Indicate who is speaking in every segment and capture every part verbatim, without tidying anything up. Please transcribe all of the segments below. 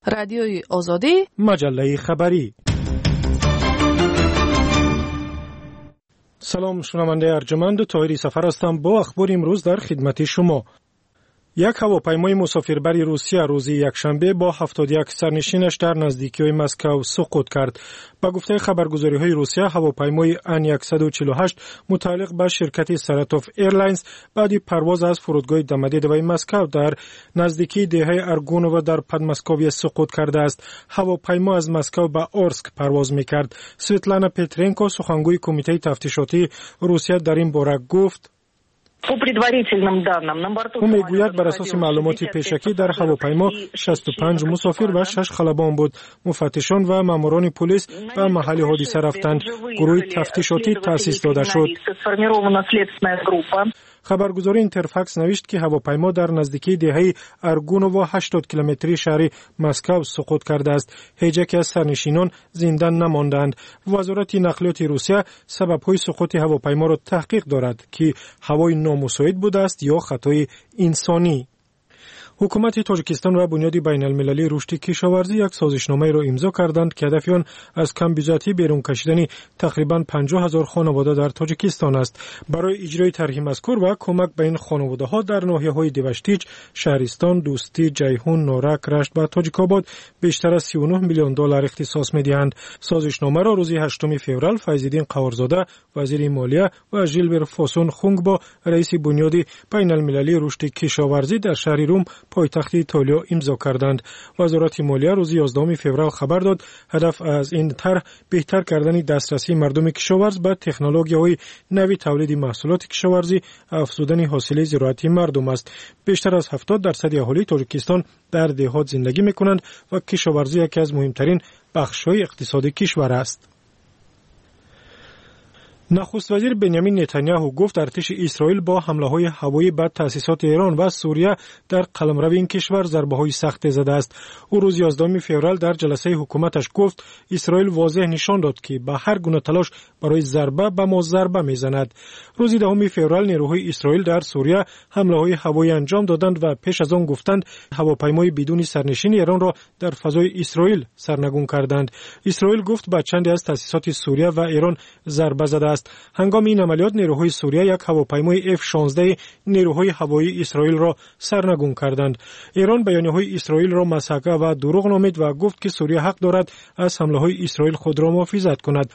Speaker 1: رادیوی آزادی،
Speaker 2: مجله خبری. سلام شنونده ارجمند، طاهری سفر هستم با اخبار امروز در خدمت شما. یک هواپیمای مسافربری روسیه روز یکشنبه با هفتاد و یک سرنشینش در نزدیکی‌های مسکو سقوط کرد. با گفته خبرگزاری‌های روسیه، هواپیمای ان صد و چهل و هشت متعلق به شرکت ساراتوف ایرلاینز بعد پرواز از فرودگاه دمدیدوی مسکو در نزدیکی دهه ارگونوو در پدمسکویه سقوط کرده است. هواپیما از مسکو به اورسک پرواز می‌کرد. سویتلانا پترنکو، سخنگوی کمیته تفتیشاتی روسیه، در این باره گفت: او میگوید بر اساس معلومات پیشکی در هواپیما شصت و پنج مسافر و شش خلبان بود. مفتشان و ماموران پلیس به محل حادثه رفتند. گروه تفتیشاتی تأسیس داده شد. خبرگزاری اینترفاکس نوشت که هواپیما در نزدیکی دهه ارگونوو هشتاد کیلومتری شهر مسکو سقوط کرده است. هیچ یک از سرنشینان زنده نماندند. وزارت نقلیات روسیه سبب‌های سقوط هواپیما را تحقیق دارد که هوای نامساعد بوده است یا خطای انسانی. حکومت تاجیکستان و بنیاد بین المللی رشد کشاورزی یک سازشنامه را امضا کردند که هدف آن از کمبودی بیرون کشیدن تقریباً پنجاه هزار خانواده در تاجیکستان است. برای اجرای طرح مذکور و کمک به این خانواده‌ها در ناحیه‌های دیوشتیج، شهرستان، دوستی، جیهون، نورک، رشت و تاجیک‌آباد بیشتر از سی و نه میلیون دلار اختصاص می‌دهند. سازشنامه را روز هشتم فوریه فیض‌الدین قوارزاده، وزیر مالیه، و ژیلبر فاسون خونگبا، رئیس بنیاد بین المللی رشد کشاورزی در شهر روم پایتخت ایتالیا امضا کردند. وزارت مالیه روز یازدهم فوریه خبر داد هدف از این طرح بهتر کردن دسترسی مردم کشاورز به تکنولوژی‌های نوی تولید محصولات کشاورزی، افزودن حاصل زراعتی مردم است. بیشتر از هفتاد درصد اهالی تاجیکستان در دهات زندگی می‌کنند و کشاورزی یکی از مهمترین بخش‌های اقتصاد کشور است. نخست وزیر بنیامین نتانیاهو گفت ارتش اسرائیل با حمله‌های هوایی به تأسیسات ایران و سوریه در قلمرو این کشور ضربه‌های سخت زده است. او روز یازدهم فوریه در جلسه حکومتش گفت اسرائیل واضح نشان داد که با هر گونه تلاش برای ضربه به ما ضربه می‌زند. روز دهم فوریه نیروهای اسرائیل در سوریه حمله‌های هوایی انجام دادند و پیش از آن گفتند هواپیمای بدون سرنشین ایران را در فضای اسرائیل سرنگون کردند. اسرائیل گفت به چندی از تأسیسات سوریه و ایران ضربه زده. هنگام این عملیات نیروهای سوریه یک هواپیمای اف شانزده نیروهای هوایی اسرائیل را سرنگون کردند. ایران بیانیه‌های اسرائیل را مسخره و دروغ نامید و گفت که سوریه حق دارد از حمله‌های اسرائیل خود را محافظت کند.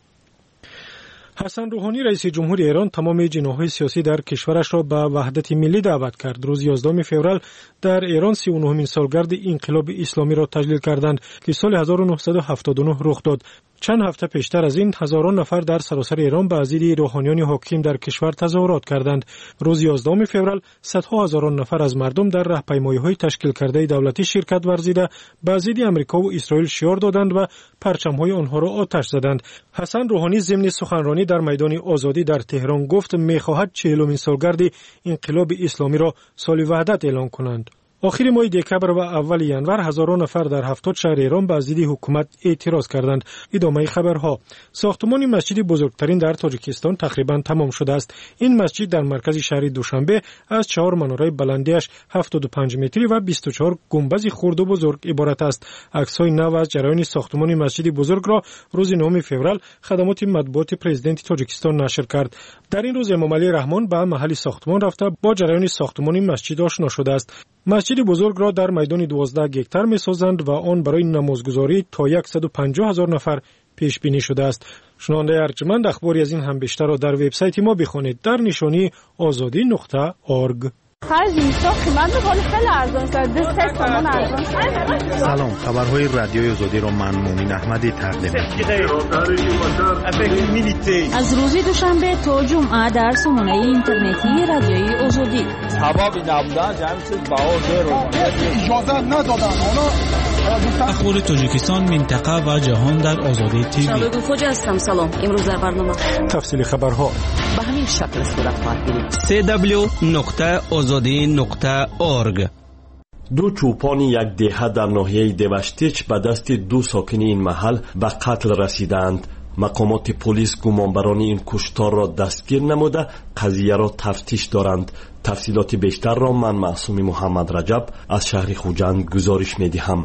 Speaker 2: حسن روحانی رئیس جمهور ایران تمام جناح‌های سیاسی در کشورش را به وحدت ملی دعوت کرد. روز یازدهم فوریه در ایران سی و نهمین سالگرد انقلاب اسلامی را تجلیل کردند که سال هزار و نهصد و هفتاد و نه رخ داد. چند هفته پیشتر از این هزاران نفر در سراسر ایران به ضد روحانیان حاکم در کشور تظاهرات کردند. روز یازدهم فوریه صدها هزاران نفر از مردم در راهپیمایی‌های تشکیل کرده دولتی شرکت ورزیده به ضد آمریکا و اسرائیل شعار دادند و پرچم‌های آنها را آتش زدند. حسن روحانی ضمن سخنرانی در میدان آزادی در تهران گفت می‌خواهد چهلمین سالگرد انقلاب اسلامی را سال وحدت اعلام کنند. آخر ماه دکبر و اول ینور هزاران نفر در هفتاد شهر ایران به ضد حکومت اعتراض کردند. ادامه خبرها. ساختمان مسجد بزرگترین در تاجیکستان تقریبا تمام شده است. این مسجد در مرکز شهر دوشنبه از چهار مناره بلندیش هفتاد و پنج متری و بیست و چهار گنبد خرد و بزرگ عبارت است. عکس‌های نو از جریان ساختمان مسجد بزرگ را روز نهم فوریه خدمات مطبوعات پرزیدنت تاجیکستان نشر کرد. در این روز امام علی رحمان به محل ساختمان رفته با جریان ساختمان مسجد آشنا شده است. مسجد بزرگ را در میدان دوازده گکتر می‌سازند و آن برای نمازگزاری تا صد و پنجاه هزار نفر پیش بینی شده است. شنونده ارجمند، اخباری از این هم بیشتر را در وبسایت ما بخوانید در نشانی آزادی نقطه اورگ.
Speaker 3: سلام، خبرهای رادیوی آزادی را من مومن احمدی تقدیم می‌کنم.
Speaker 4: از روز دوشنبه تا جمعه در سامانه اینترنتی رادیوی آزادی.
Speaker 5: سببی نبودن جمع چیز بهادر رو اجازه ندادن.
Speaker 6: اخبار تاجیکستان، منطقه و جهان در آزادی تیوی.
Speaker 4: شبگو خوجا هستم. سلام. امروز در برنامه
Speaker 2: تفصیل خبرها
Speaker 4: به همین شکل صورت خواهد گرفت.
Speaker 6: سی دبلیو نقطه آزادی نقطه اورگ.
Speaker 7: دو چوپان یک دهه در ناحیه دیوشتیچ به دست دو ساکن این محل به قتل رسیدند. مقامات پلیس گمانبران این کشتار را دستگیر نموده قضیه را تفتیش دارند. تفصیلات بیشتر را من معصوم محمد رجب از شهر خوجند گزارش می‌دهم.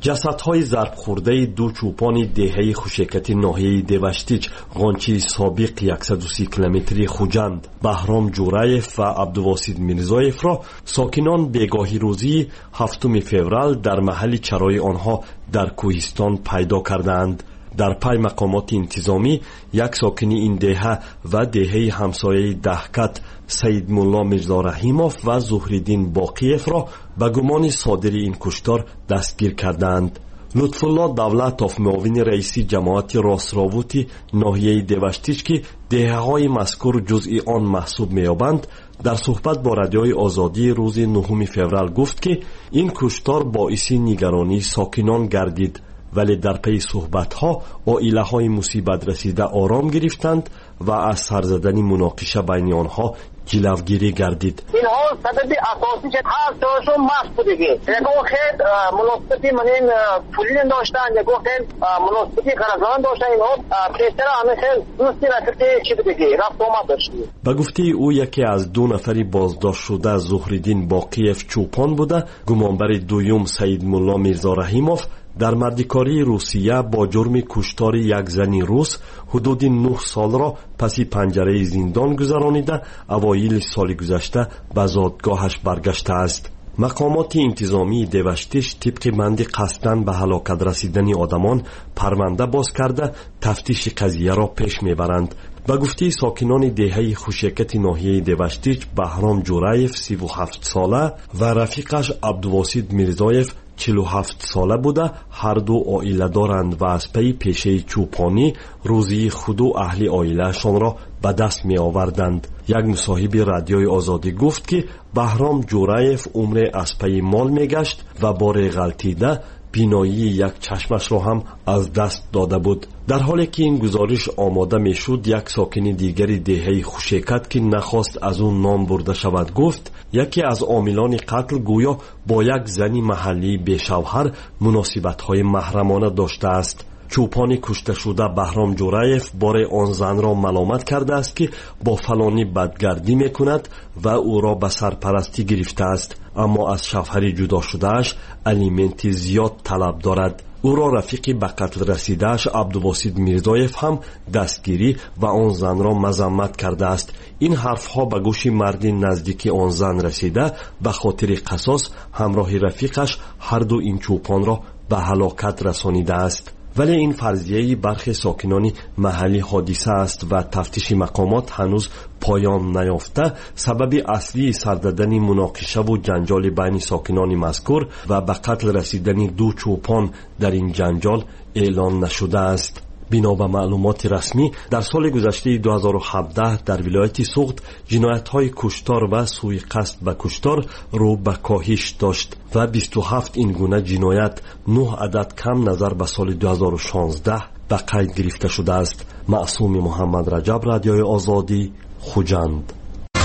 Speaker 7: جسدهای ضرب خورده دو چوپان دهه خوشکتی ناحیه دیوشتیچ غانچی سابق صد و سی کیلومتری خوجند بهرام جورایف و عبدالواسیط میرزایف را ساکنان بیگاهی روزی هفتم فوریه در محل چرای آنها در کوهستان پیدا کردند. در پای مقامات انتظامی یک ساکنی این دهه و دهه همسایه دهکت سید مولا میرزا رحیموف و زهریدین باقیف را به گمان صادری این کشتار دستگیر کردند. لطفالله دولتوف معاون رئیسی جماعت راستراوتی ناحیه دیوشتیچ که دهه های مذکور جزئی آن محسوب می‌یابند در صحبت با رادیوی آزادی روز نهم فوریه گفت که این کشتار باعث نگرانی ساکنان گردید، ولی در پی صحبت‌ها عائله‌های مصیبت رسیده آرام گرفتند و از سر زدن مناقشه بین آنها جلوگیری گردید.
Speaker 1: اینها سبب اساسی هر دوشون مست بوده که یکو خیلی مناسبتی منین پولی داشتن یکو خیلی مناسبتی قرضان داشتن. اینها پیشتر همه خیلی دوستی رفتی چی بوده که رفت آمد داشتی.
Speaker 7: به گفته او یکی از دو نفری بازداشت شده زهریدین باقیف چوپان بوده. گمانبر دوم سید مولا میرزا رحیموف در مردکاری روسیه با جرم کشتار یک زن روس حدود نه سال را پسی پنجره زندان گذرانیده اوایل سال گذشته به زادگاهش برگشته است. مقامات انتظامی دیوشتیچ طبق بند قصداً به هلاکت رسیدن آدمان پرونده باز کرده تفتیش قضیه را پیش میبرند. به گفته ساکنان دهه خوشکت ناحیه دیوشتیچ بهرام جورایف سی و هفت ساله و رفیقش عبدالواسیط میرزایف چهل و هفت ساله بوده هر دو عائله دارند و از پی پیشه چوپانی روزی خود و اهل عائلهشان را به دست می آوردند. یک مصاحب رادیوی آزادی گفت که بهرام جورایف عمر از پی مال می گشت و بار غلطیده بینایی یک چشمش را هم از دست داده بود. در حالی که این گزارش آماده می شد یک ساکن دیگری دهه خوشکت که نخواست از اون نام برده شود گفت یکی از عاملان قتل گویا با یک زنی محلی بیشوهر مناسبت‌های محرمانه داشته است. چوپان کشته شده بهرام جورایف بار آن زن را ملامت کرده است که با فلانی بدگردی میکند و او را به سرپرستی گرفته است، اما از شوهر جدا شدهش الیمنت زیاد طلب دارد. او را رفیقی به قتل رسیدهش عبدالواسیط میرزایف هم دستگیری و آن زن را مذمت کرده است. این حرفها به گوش مردی نزدیک آن زن رسیده به خاطر قصاص همراه رفیقش هر دو این چوپان را به هلاکت رسانیده است. ولی این فرضیه برخی ساکنان محلی حادثه است و تفتیش مقامات هنوز پایان نیافته سبب اصلی سردادن مناقشه و جنجال بین ساکنان مذکور و به قتل رسیدن دو چوپان در این جنجال اعلان نشده است. بنا به معلومات رسمی در سال گذشته دو هزار و هفده در ولایت سوخت جنایت‌های کشتار و سوء قصد به کشتار رو به کاهش داشت و بیست و هفت این گونه جنایت نه عدد کم نظر به سال دو هزار و شانزده به قید گرفته شده است. معصوم محمد رجب، رادیوی آزادی، خوجند.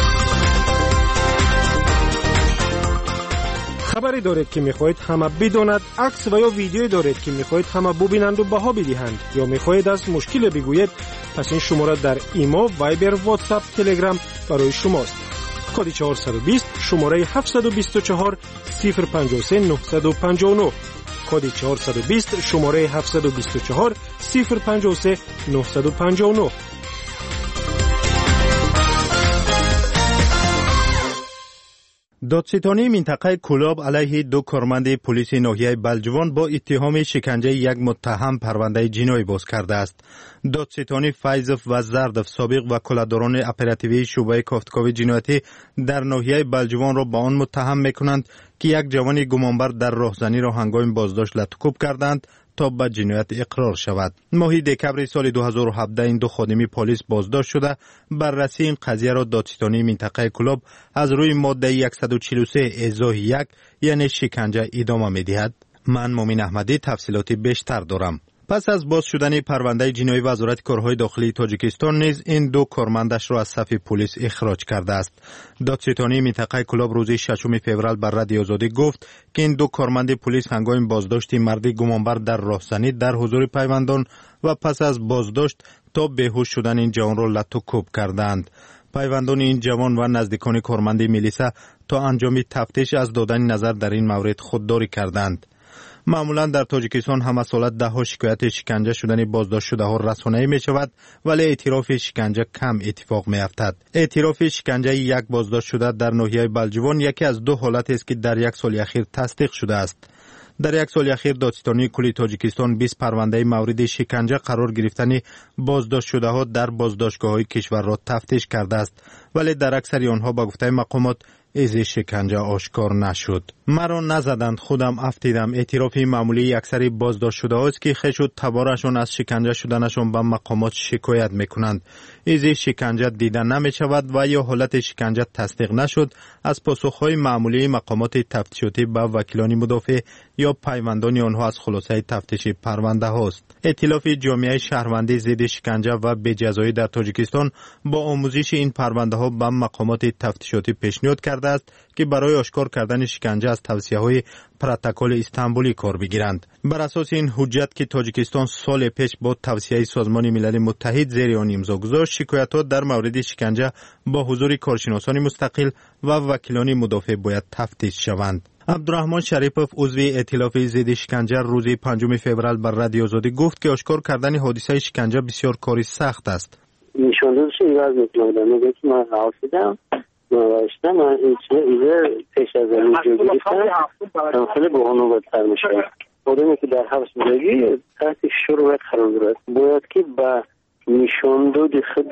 Speaker 2: خبری دارید که میخواهید همه بداند، عکس و یا ویدیویی دارید که میخواهید همه ببینند و بها بدهند، یا میخواهید از مشکل بگویید، پس این شماره در ایمو، وایبر، واتساپ، تلگرام برای شماست. کد چهارصد و بیست شماره هفتصد و بیست و چهار صفر پنجاه و سه نهصد و پنجاه و نه. کد چهارصد و بیست شماره هفتصد و بیست و چهار صفر پنجاه و سه نهصد و پنجاه و نه.
Speaker 3: دادستانی منطقه کلاب علیه دو کارمند پلیس ناحیه بلجوان با اتهام شکنجه یک متهم پرونده جنایی باز کرده است. دادستانی فیضف و زردف سابق وکالتداران اپراتیوی شعبه کافتکاوی جنایتی در ناحیه بلجوان را با آن متهم میکنند که یک جوان گمانبر در راهزنی را هنگام بازداشت لطکوب کردند تا به جنایت اقرار شود. ماه دکبر سال دو هزار و هفده این دو خادمی پلیس بازداشت شده. بررسی این قضیه را دادستانی منطقه کلاب از روی ماده صد و چهل و سه ازای یک یعنی شکنجه ادامه می‌دهد. من مومن احمدی تفصیلاتی بیشتر دارم. پس از باز شدن پرونده جنایی وزارت کارهای داخلی تاجیکستان نیز این دو کارمندش را از صف پلیس اخراج کرده است. دادستانی منطقه کلاب روز ششم فوریه بر رادیو آزادی گفت که این دو کارمند پلیس هنگام بازداشت مردی گمانبر در راهزنی در حضور پیوندان و پس از بازداشت تا بیهوش شدن این جوان را لطو کردند. پیوندان این جوان و نزدیکان کارمند میلیسا تا انجام تفتیش از دادن نظر در این مورد خودداری کردند. معمولا در تاجیکستان هم از سالت ده ها شکایت شکنجه شدن بازداشت شده ها رسانه‌ای می شود، ولی اعتراف شکنجه کم اتفاق می افتد. اعتراف شکنجه یک بازداشت شده در ناحیه بلجوان یکی از دو حالت است که در یک سال اخیر تصدیق شده است. در یک سال اخیر دادستانی کلی تاجیکستان بیست پرونده مورد شکنجه قرار گرفتن بازداشت شده ها در بازداشتگاه های کشور را تفتیش کرده است، ولی در اکثر آنها با گفته مقامات از شکنجه آشکار نشد. مرا نزدند، خودم افتیدم. اعتراف معمولی اکثر بازداشت شده است که خشت تبارشان از شکنجه شدنشان به مقامات شکایت میکنند. از شکنجه دیده نمی شود و یا حالت شکنجه تصدیق نشد از پاسخهای معمولی مقامات تفتیشاتی به وکیلان مدافع یا پیوندان آنها از خلاصه تفتیش پرونده هاست. ائتلاف جامعه شهروندی ضد شکنجه و بی‌جزایی در تاجیکستان با آموزش این پرونده ها به مقامات تفتیشاتی پیشنهاد کرده است که برای آشکار کردن شکنجه از توصیه‌های پروتکل استانبولی کار بگیرند. بر اساس این حجت که تاجیکستان سال پیش با توصیه سازمان ملل متحد زیر آن امضا گذاشت، شکایت‌ها در مورد شکنجه با حضور کارشناسان مستقل و وکیلان مدافع باید تفتیش شوند. عبدالرحمن شریپوف عضو ائتلاف ضد شکنجه روز پنجم فوریه بر رادیو آزادی گفت که آشکار کردن حادثه شکنجه بسیار کاری سخت است.
Speaker 8: نشاندهش ایواز میکنم میگه که من حافظم نوشتم من ایده پیش از این جو گرفتم خیلی به اونو بدتر میشه. آدمی که در حبس بودگی تحت شروع قرار گرفت باید که با نشاندود خود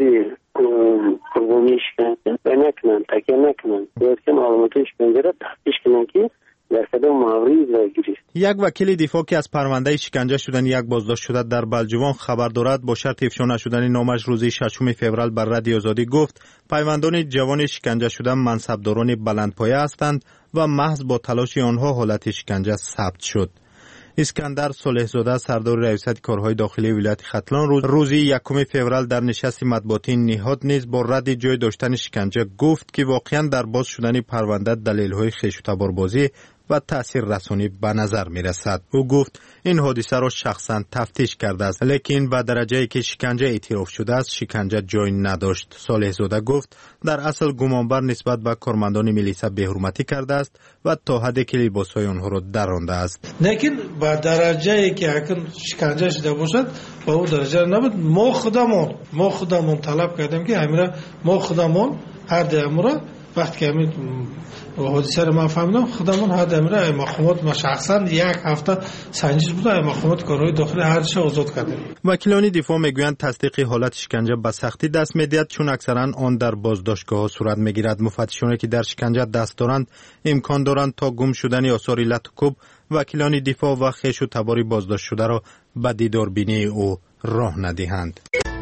Speaker 8: قربانی شکنجه نکنن، تکیه نکنن، باید که معلومات شکنجه را تفتیش کنن که در کدام مورد را گرفت.
Speaker 3: یک وکیل دفاع که از پرونده شکنجه شدن یک بازداشت شده در بلجوان خبر دارد با شرط افشا نشدن نامش روز ششم فوریه بر رادیو آزادی گفت پیوندان جوان شکنجه شده منصبداران بلندپایه هستند و محض با تلاش آنها حالت شکنجه ثبت شد. اسکندر صالح‌زاده سردار ریاست کارهای داخلی ولایت ختلان روز روز یکم فوریه در نشست مطبوعاتی نهاد نیز با رد جای داشتن شکنجه گفت که واقعا در باز شدن پرونده دلایل‌های خویش و تباربازی و تأثیر رسانی به نظر می رسد. او گفت این حادثه را شخصا تفتیش کرده است، لیکن به درجه‌ای که شکنجه اعتراف شده است شکنجه جای نداشت. صالح‌زاده گفت در اصل گمانبر نسبت به کارمندان میلیسا بی‌حرمتی کرده است و تا حدی که لباس‌های آنها را درانده است.
Speaker 9: لیکن به درجه‌ای که اگر شکنجه شده باشد با اون درجه نبود. ما خودمون ما خودمون طلب کردیم که همین ما خودمون هر دمره وقتی که همین حادثه رو من فهمیدم خودمون هر دمره مقامات ما شخصا یک هفته سنجش بوده مقامات کارهای داخلی هر چه آزاد کردیم.
Speaker 3: وکیلان دفاع میگویند تصدیق حالت شکنجه به سختی دست میدهد چون اکثرا آن در بازداشتگاه ها صورت میگیرد. مفتشانی که در شکنجه دست دارند امکان دارند تا گم شدن آثار لط و کوب وکیلان دفاع و خویش و تبار بازداشت شده را به دیدار بینی او راه ندهند.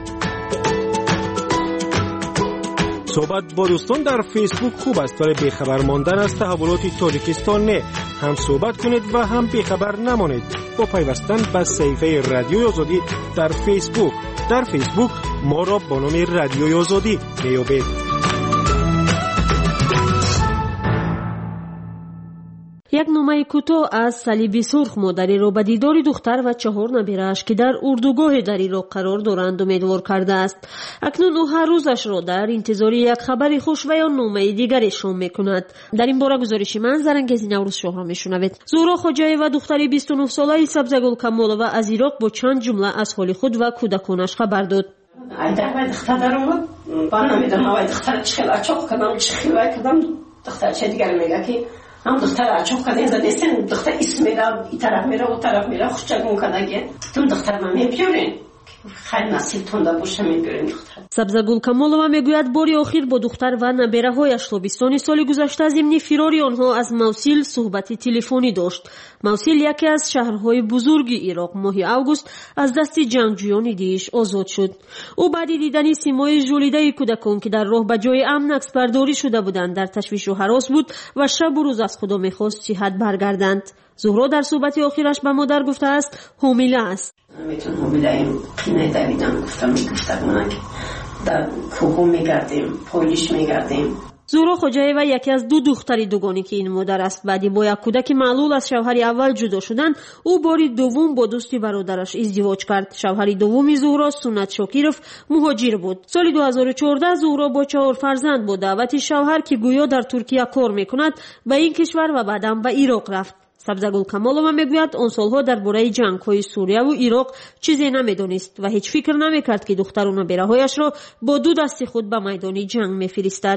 Speaker 2: صحبت با دوستان در فیسبوک خوب است ولی بیخبر ماندن از تحولات تاجیکستان نه. هم صحبت کنید و هم بیخبر نمانید با پیوستن به صفحه رادیوی آزادی در فیسبوک. در فیسبوک ما را با نام رادیوی آزادی میابید.
Speaker 10: یک نامه کوتاه از صلیبی سرخ مادری را به دیدار دختر و چهار نبیره‌اش که در اردوگاه در عراق قرار دارند امیدوار کرده است. اکنون او هر روزش را در انتظار یک خبر خوش و یا نامه دیگری شام میکند. در این باره گزارش من زرنگزی نوروز شاه را میشنوید. زورا خوجایی و دختری بیست و نه ساله سبزگل کمالова از عراق با چند جمله از حال خود و کودکانش خبر داد.
Speaker 11: در دختر درآمد با نمیدونم وای دختر چخیل اچاق کردم چخیل کردم دختر چه دیگر میگه که هم دختر اچاق کردن زده سن دختر اسم میره این طرف میره اون طرف میره خوشگل کنه که تون دختر من میپیورین خیلی نصیب تونده باشه میپیورین دختر.
Speaker 10: سبزگل کمالова میگوید باری آخر با دختر و نبیره‌هایش تابستان سال گذشته ضمن فراری آنها از موصل صحبت تلفنی داشت. موصل یکی از شهرهای بزرگ عراق ماه اوگوست از دست جنگجویان دیش آزاد شد. او بعد دیدن سیمای ژولیده کودکان که در راه به جای امن عکس برداری شده بودند در تشویش و هراس بود و شب و روز از خدا میخواست جهت برگردند. زهرا در صحبت آخرش به مادر گفته است حامله است.
Speaker 11: میتونم حامله ایم قینه دویدم گفتم میگفتم من که در کوهو میگردیم پولیش میگردیم.
Speaker 10: زورا خوجایی و یکی از دو دختری دوگانی که این مادر است بعدی با یک کودک معلول از شوهر اول جدا شدن او باری دوم با دوستی برادرش ازدواج کرد. شوهر دومی زهرا سنت شاکیروف مهاجر بود. سال دو هزار و چهارده زهرا با چهار فرزند با دعوت شوهر که گویا در ترکیه کار میکند به این کشور و بعدم به عراق رفت. сабзагул камолова мегӯяд он солҳо дар бораи ҷангҳои сурияву ироқ чизе намедонист ва ҳеҷ фикр намекард ки духтару набераҳояшро бо ду дасти худ ба майдони ҷанг мефиристад.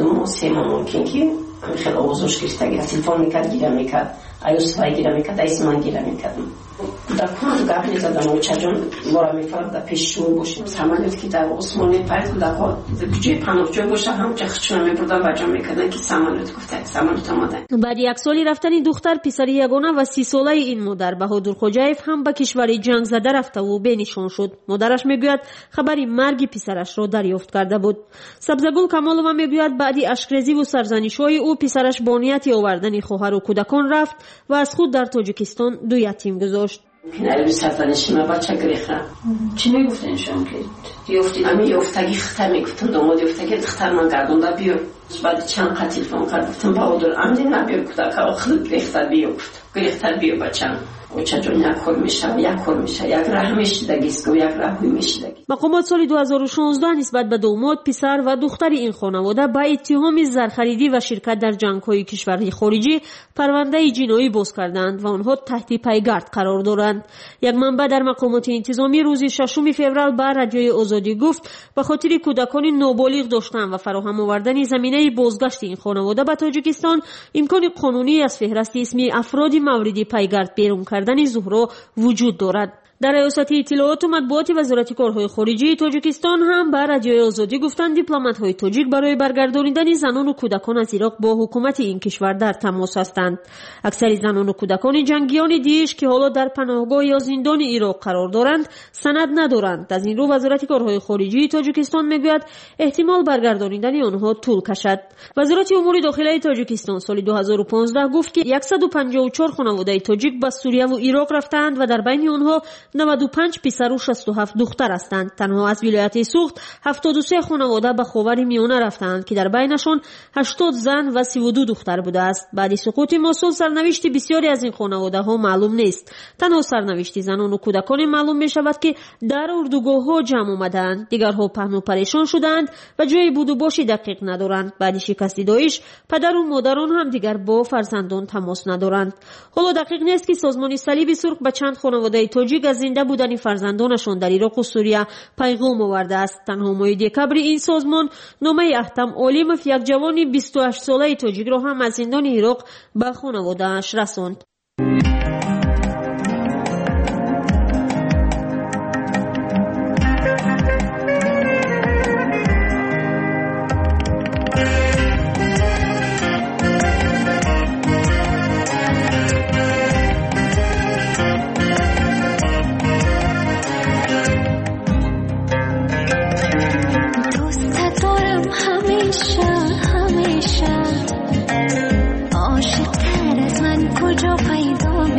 Speaker 11: خیلی آوازش گرفته گرفت تلفن میکرد گیره میکرد ایوس وای گیره میکرد ایس من گیره میکردم در کنم گپ میزدم و چجان بارا میفرد در پیششون باشیم سامانیت که در عثمانی پایت در جای پناهجو باشه هم چخشون میبردن و جا میکردن که سامانیت گفته سامانیت آمده.
Speaker 10: بعد یک سالی رفتن دختر پسری یگانه و سی ساله این مادر بهادر خوجایف هم به کشور جنگ زده رفته و بنشان شد. مادرش میگوید خبری مرگ پسرش را دریافت کرده بود. سبزگل کمالووا میگوید بعدی اشک‌ریزی و سرزنش‌های او پسرش با نیت آوردن خواهر و کودکان رفت و از خود در تاجیکستان دو یتیم گذاشت.
Speaker 11: کناری بی سرزنشی ما بچه گریخه چی میگفتن شما که یافتی امی یافتگی خطر میگفتن داماد یافتگی دختر من گردونده بیار بعد چند قطع تلفن کرد گفتم بهادر امدی نبیار کودک آخر گریختر بیار گریختر بیار بچم و چجون یک کار میشه و یک کار میشه یک راه میشدگیست و یک راهوی میشدگی.
Speaker 10: مقامات سال دو هزار و شانزده نسبت به داماد پسر و دختر این خانواده با اتهام زرخریدی و شرکت در جنگ‌های کشورهای خارجی پرونده جنایی باز کردند و آنها تحت پیگرد قرار دارند. یک منبع در مقامات انتظامی روز ششم فوریه به رادیوی آزادی گفت به خاطر کودکان نابالغ داشتن و فراهم آوردن زمینه بازگشت این خانواده به تاجیکستان امکان قانونی از فهرست اسم افراد مورد پیگرد بیرون کردن زهرا وجود دارد. در ریاست اطلاعات و مطبوعات وزارت کارهای خارجه تاجیکستان هم به رادیوی آزادی گفتند دیپلمات‌های تاجیک برای برگردانیدن زنان و کودکان از عراق با حکومت این کشور در تماس هستند. اکثر زنان و کودکان جنگیان دیش که حالا در پناهگاه یا زندان عراق قرار دارند سند ندارند. از این رو وزارت کارهای خارجه تاجیکستان میگوید احتمال برگردانیدن آنها طول کشد. وزارت امور داخلی تاجیکستان سال دو هزار و پانزده گفت که صد و پنجاه و چهار خانواده تاجیک به سوریه و عراق رفتند و در بین آنها نود و پنج پسر و شصت و هفت دختر هستند. تنها از ولایت سوخت هفتاد و سه خانواده به خاور میانه رفتند که در بینشان هشتاد زن و سی و دو دختر بوده است. بعد سقوط موسول سرنوشت بسیاری از این خانواده ها معلوم نیست. تنها سرنوشت زنان و کودکان معلوم می شود که در اردوگاه ها جمع آمدند. دیگرها پهن و پریشان شدند و جای بود و باشی دقیق ندارند. بعد شکست داعش پدر و مادران هم دیگر با فرزندان تماس ندارند. حالا دقیق نیست که سازمان صلیب سرخ به چند خانواده تاجیک از زنده بودن فرزندانشان در عراق و سوریه پیغام آورده است. تنها ماه دکبر این سازمان نامه احتم عالموف یک جوان بیست و هشت ساله تاجیک را هم از زندان عراق به خانواده‌اش رساند.
Speaker 12: عاشق تر از من کجا پیدا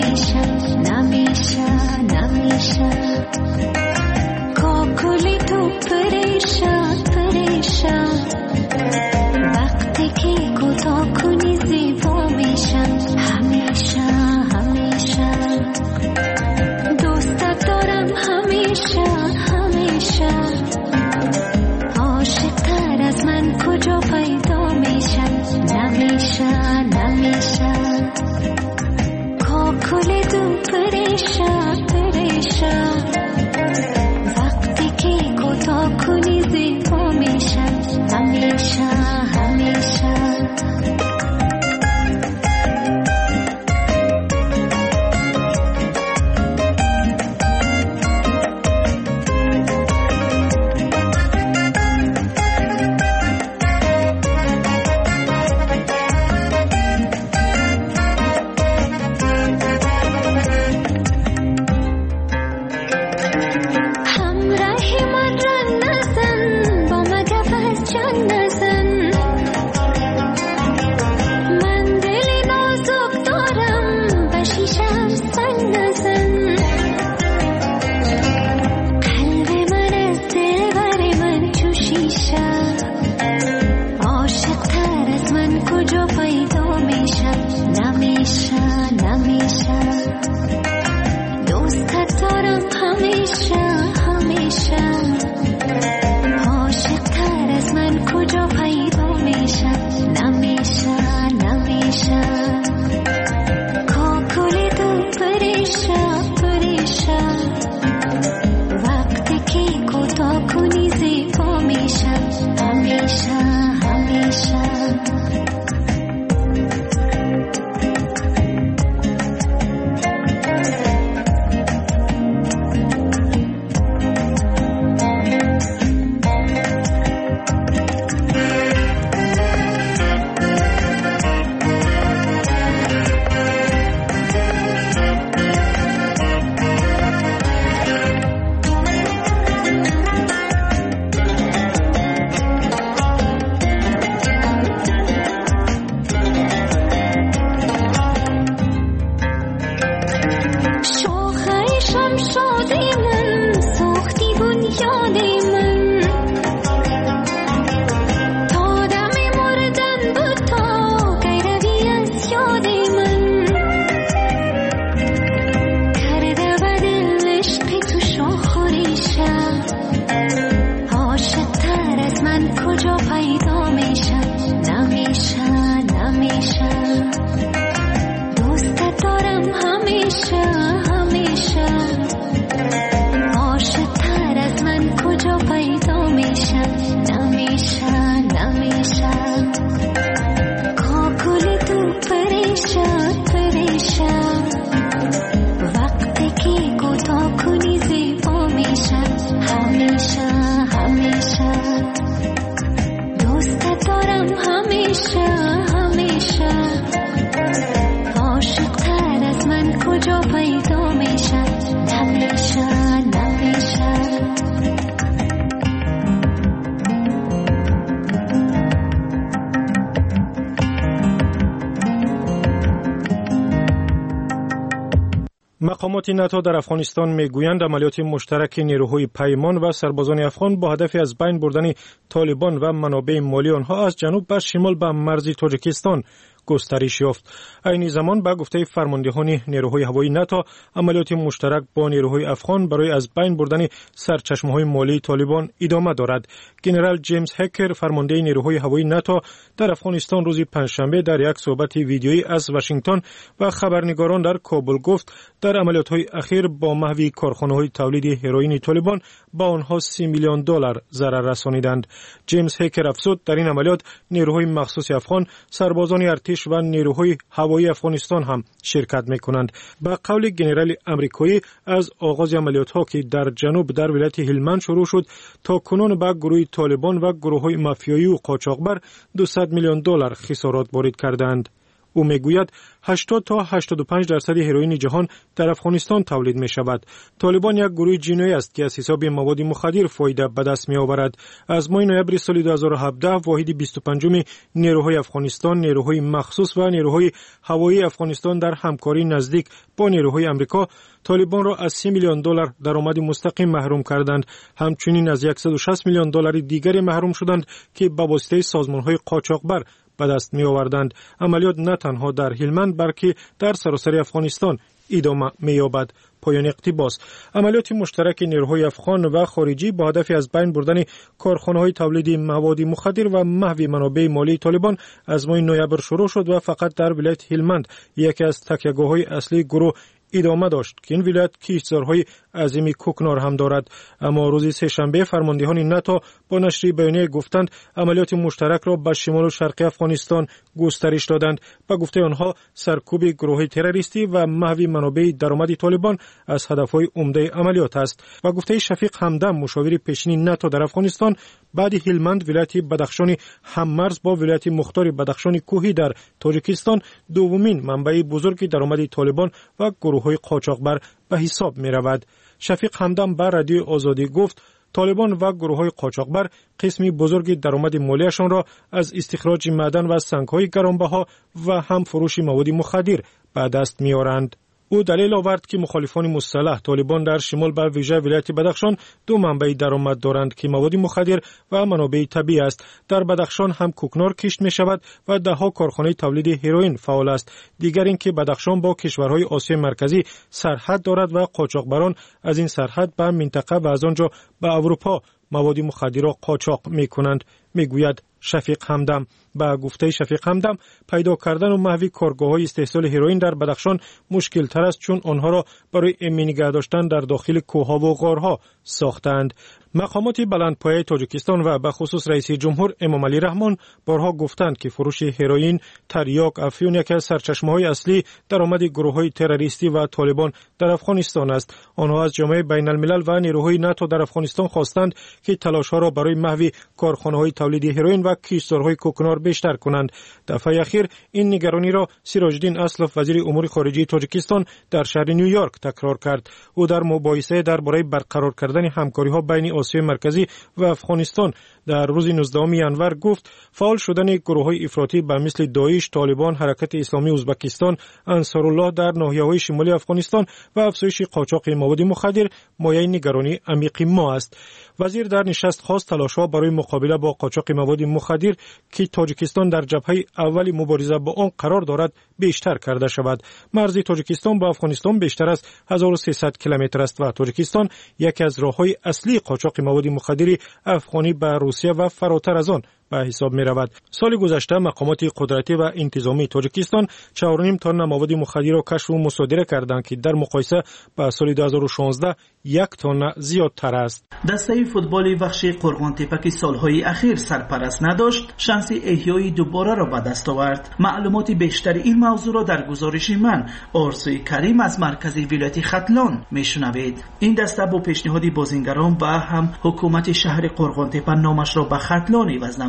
Speaker 2: مقامات ناتو در افغانستان میگویند عملیات مشترک نیروهای پیمان و سربازان افغان با هدف از بین بردن طالبان و منابع مالی آنها از جنوب به شمال به مرز تاجیکستان گسترش یافت. عین زمان به گفته فرماندهان نیروهای هوایی ناتو عملیات مشترک با نیروهای افغان برای از بین بردن سرچشمه‌های مالی طالبان ادامه دارد. ژنرال جیمز هکر فرمانده نیروهای هوایی ناتو در افغانستان روز پنجشنبه در یک صحبت ویدیویی از واشنگتن و خبرنگاران در کابل گفت در عملیات‌های اخیر با محو کارخانه‌های تولید هروئین طالبان با آنها سی میلیون دلار ضرر رسانیدند. جیمز هکر افزود در این عملیات نیروهای مخصوص افغان، سربازان ارتش و نیروهای هوایی افغانستان هم شرکت می‌کنند. با قول ژنرال آمریکایی از آغاز عملیات‌ها که در جنوب در ولایت هلمند شروع شد تا کنون به گروه طالبان و گروه‌های مافیایی و قاچاقبر دویست میلیون دلار خسارات وارد کردند. او میگوید هشتاد تا هشتاد و پنج درصد هروئین جهان در افغانستان تولید می شود. طالبان یک گروه جنایی است که از حساب مواد مخدر فایده به دست می آورد. از ماه نوامبر سال دو هزار و هفده واحد بیست و پنج نیروهای افغانستان، نیروهای مخصوص و نیروهای هوایی افغانستان در همکاری نزدیک با نیروهای آمریکا طالبان را از سی میلیون دلار درآمد مستقیم محروم کردند. همچنین از صد و شصت میلیون دلار دیگری محروم شدند که به واسطه سازمان‌های قاچاقبر به دست می آوردند. عملیات نه تنها در هلمند بلکه در سراسر افغانستان ادامه می یابد. پایان اقتباس. عملیات مشترک نیروهای افغان و خارجی با هدف از بین بردن کارخانه‌های تولید مواد مخدر و محو منابع مالی طالبان از ماه نوامبر شروع شد و فقط در ولایت هلمند یکی از تکیه‌گاه‌های اصلی گروه ادامه داشت که این ولایت کشتزارهای عظیم کوکنار هم دارد. اما روز سه‌شنبه فرماندهان ناتو با نشر بیانیه گفتند عملیات مشترک را به شمال و شرقی افغانستان گسترش دادند. با گفته آنها سرکوب گروه تروریستی و محو منابع درآمد طالبان از هدفهای عمده عملیات است. و گفته شفیق همدم مشاور پیشین ناتو در افغانستان بعد هلمند ولایت بدخشان هممرز با ولایت مختار بدخشان کوهی در تاجیکستان دومین منبع بزرگ درآمد طالبان و گروه‌های قاچاقبر به حساب می رود. شفیق همدم به رادیو آزادی گفت طالبان و گروه‌های قاچاقبر قسمی بزرگ درآمد مالیشان را از استخراج معدن و سنگ‌های گرانبها و هم فروش مواد مخدر به دست می‌آورند. او دلیل آورد که مخالفان مسلح طالبان در شمال به ویژه ولایت بدخشان دو منبع درآمد دارند که مواد مخدر و منابع طبیعی است. در بدخشان هم کوکنار کشت می شود و ده ها کارخانه تولید هروئین فعال است. دیگر اینکه بدخشان با کشورهای آسیای مرکزی سرحد دارد و قاچاقبران از این سرحد به منطقه و از آنجا به اروپا مواد مخدر را قاچاق می کنند. می گوید شفیق همدم. با گفته شفیق همدم پیدا کردن و محو کارگاه‌های استحصال هروئین در بدخشان مشکل تر است چون آنها را برای امنی نگه داشتن در داخل کوه‌ها و غارها ساختند. مقامات بلندپایه تاجیکستان و به خصوص رئیس جمهور امام علی رحمان بارها گفتند که فروش هروئین، تریاک، افیون یکی از سرچشمه‌های اصلی درآمد گروه‌های تروریستی و طالبان در افغانستان است. آنها از جامعه بین الملل و نیروهای ناتو در افغانستان خواستند که تلاش‌ها را برای محو کارخانه‌های تولید هروئین و کشتزارهای کوکنار بیشتر کنند. دفعه اخیر این نگرانی را سیراج الدین اسلف وزیر امور خارجه تاجیکستان در شهر نیویورک تکرار کرد. او در مباحثه درباره برقرار کردن همکاری‌ها بین آسیای مرکزی و افغانستان در روز نوزدهم ژانویه گفت فعال شدن گروه‌های افراطی به مثل داعش، طالبان، حرکت اسلامی ازبکستان، انصارالله در ناحیه‌های شمالی افغانستان و افزایش قاچاق مواد مخدر مایه نگرانی عمیق ما است. وزیر در نشست خواست تلاش‌ها برای مقابله با قاچاق مواد مخدر که تاجیکستان در جبهه اول مبارزه با آن قرار دارد بیشتر کرده شود. مرز تاجیکستان با افغانستان بیشتر از هزار و سیصد کیلومتر است و تاجیکستان یکی از راه‌های اصلی قاچاق مواد مخدر افغانی به روسیه و فراتر از آن به حساب می رود. سال گذشته مقامات قدرتی و انتظامی تاجیکستان چهار و نیم تن مواد مخدر را کشف و مصادره کردند که در مقایسه با سال دو هزار و شانزده یک تن زیادتر است.
Speaker 12: دسته فوتبال وحشی قرغان تپه که سالهای اخیر سرپرست نداشت، شانس احیای دوباره را به دست آورد. معلومات بیشتر این موضوع را در گزارش من آرزوی کریم از مرکز ولایت ختلان میشنوید. این دسته با پیشنهاد بازیگران و هم حکومت شهر قرغان تپه نامش را به ختلان عوض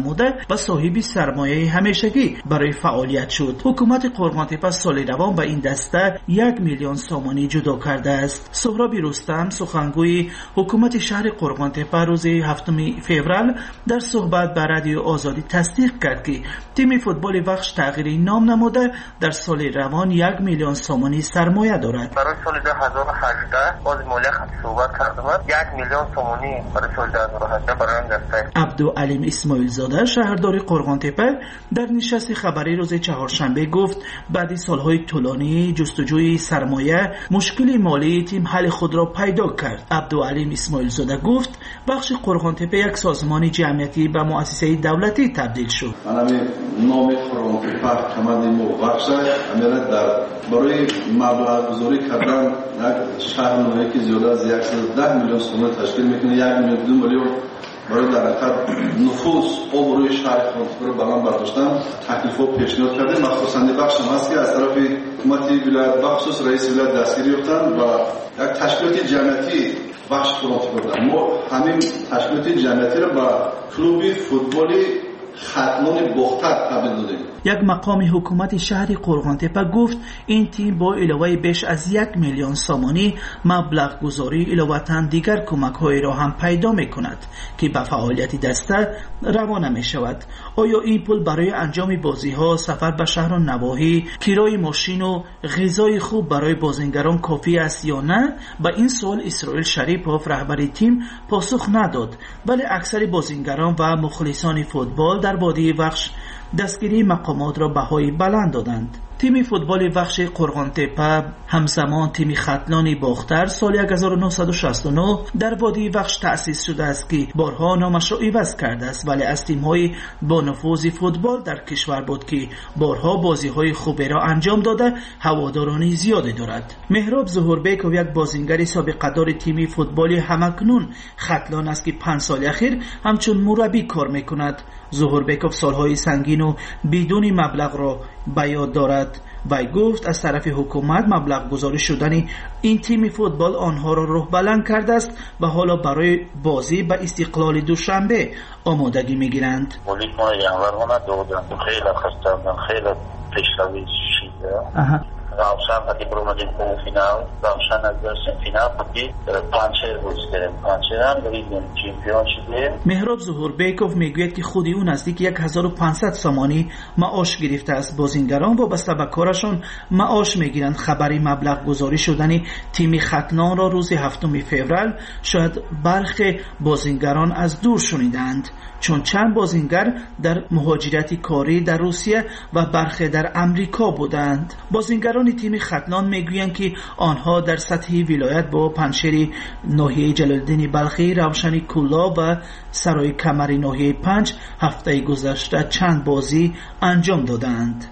Speaker 12: نموده و صاحب سرمایه همیشگی برای فعالیت شد. حکومت قرغانتپه سال روان به این دسته یک میلیون سامانی جدا کرده است. سهراب رستم سخنگوی حکومت شهر قرغانتپه روز هفتم فوریه در صحبت با رادیو آزادی تصدیق کرد که تیم فوتبال وخش تغییر نام نموده در سال روان یک میلیون سامانی سرمایه دارد.
Speaker 1: برای سال دو هزار و هجده باز مالی خط صحبت کردم یک میلیون سامانی برای سال دو هزار و هجده برای این دسته.
Speaker 12: عبدالعلیم اسماعیل زاده شهردار قرغانتپه در نشست خبری روز چهارشنبه گفت بعد سالهای طولانی جستجوی سرمایه مشکل مالی تیم حل خود را پیدا کرد. عبدالعلیم اسماعیل زاده گفت بخش قرغانتپه یک سازمان جمعیتی به مؤسسه دولتی تبدیل شد.
Speaker 13: من نام قرغانتپه کمند مو بخش امیر در برای مبلغ گذاری کردن یک شهر نوعی که زیاده از صد و ده میلیون سوم تشکیل میکنه. یک میلیون دو میلیون برای در حقیقت نفوذ آبروی شهر قرغانتپه رو بلند برداشتن تکلیفا پیشنهاد کرده. مخصوصا بخش هم هست که از طرف حکومت ولایت بخصوص رئیس ولایت دستگیری یافتن و یک تشکیلات جمعیتی بخش قرغانتپه بودن. ما همین تشکیلات جمعیتی رو با کلوب فوتبالی ختمان بختر تبدیل دادیم.
Speaker 12: یک مقام حکومت شهر قرغانتپه گفت این تیم با علاوه بیش از یک میلیون سامانی مبلغ گذاری علاوه دیگر کمک های را هم پیدا می کند که به فعالیت دسته روانه می شود. آیا این پول برای انجام بازی ها، سفر به شهر و نواحی، کرای ماشین و غذای خوب برای بازیگران کافی است یا نه؟ به این سوال اسرائیل شریپوف رهبر تیم پاسخ نداد، ولی اکثر بازیگران و مخلصان فوتبال در وادی وخش دستگیری مقامات را بهای بلند دادند. تیم فوتبال وخش قرغانتپه همزمان تیم ختلان باختر سال هزار و نهصد و شصت و نه در وادی وخش تأسیس شده است که بارها نامش را عوض کرده است، ولی از تیم‌های با نفوذ فوتبال در کشور بود که بارها بازی‌های خوبی را انجام داده هوادارانی زیادی دارد. مهراب ظهوربیکوف یک بازیگر سابقه‌دار تیم فوتبال همکنون ختلان است که پنج سال اخیر همچون مربی کار می‌کند. ظهوربیکوف سالهای سنگین و بدون مبلغ را به یاد دارد و گفت از طرف حکومت مبلغ گذاری شدن این تیم فوتبال آنها را روح بلند کرده است و حالا برای بازی به استقلال دوشنبه آمادگی میگیرند.
Speaker 1: ولی ما یانور ندادم، خیلی خستم، خیلی پیشروی شده. روشن هدی برامدیم به فینال، روشن از درس فینال بودی پانچه روز کردیم، پانچه هم بریدیم چیمپیون شدیم.
Speaker 12: مهراب ظهوربیکوف میگوید که خودی او نزدیک یک هزار و پانصد سامانی معاش گرفته است. بازیگران وابسته به کارشان معاش میگیرند. خبری مبلغ گذاری شدن تیم ختلان را روز هفتم فوریه شاید برخی بازیگران از دور شنیدند، چون چند بازیگر در مهاجرت کاری در روسیه و برخی در امریکا بودند. بازیگران تیم ختلان میگویند که آنها در سطح ولایت با پنشیر ناحیه جلال‌الدین بلخی، روشن کولا و سرای کمری ناحیه پنج هفته گذشته چند بازی انجام دادند.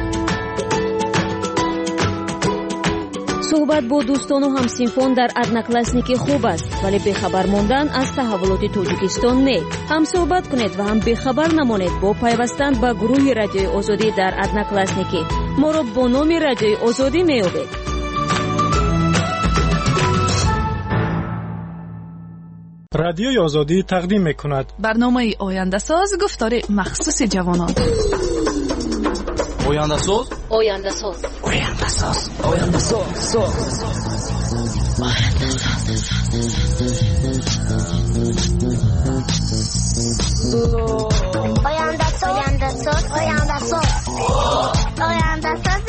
Speaker 4: صحبت با دوستان و همسینفون در ادناکلاسنیک خوب است، ولی بخبر ماندن از تحولات تاجیکستان نه. هم صحبت کنید و هم بخبر نمانید با پیوستن به گروه رادیوی آزادی در ادناکلاسنیک. ما را با نام رادیوی آزادی میابید.
Speaker 2: رادیوی آزادی تقدیم میکند
Speaker 14: برنامه آینده ساز، گفتار مخصوص جوانان.
Speaker 5: آینده ساز
Speaker 4: آینده ساز
Speaker 14: آینده ساز آینده ساز
Speaker 15: آینده ساز آینده ساز آینده ساز آینده ساز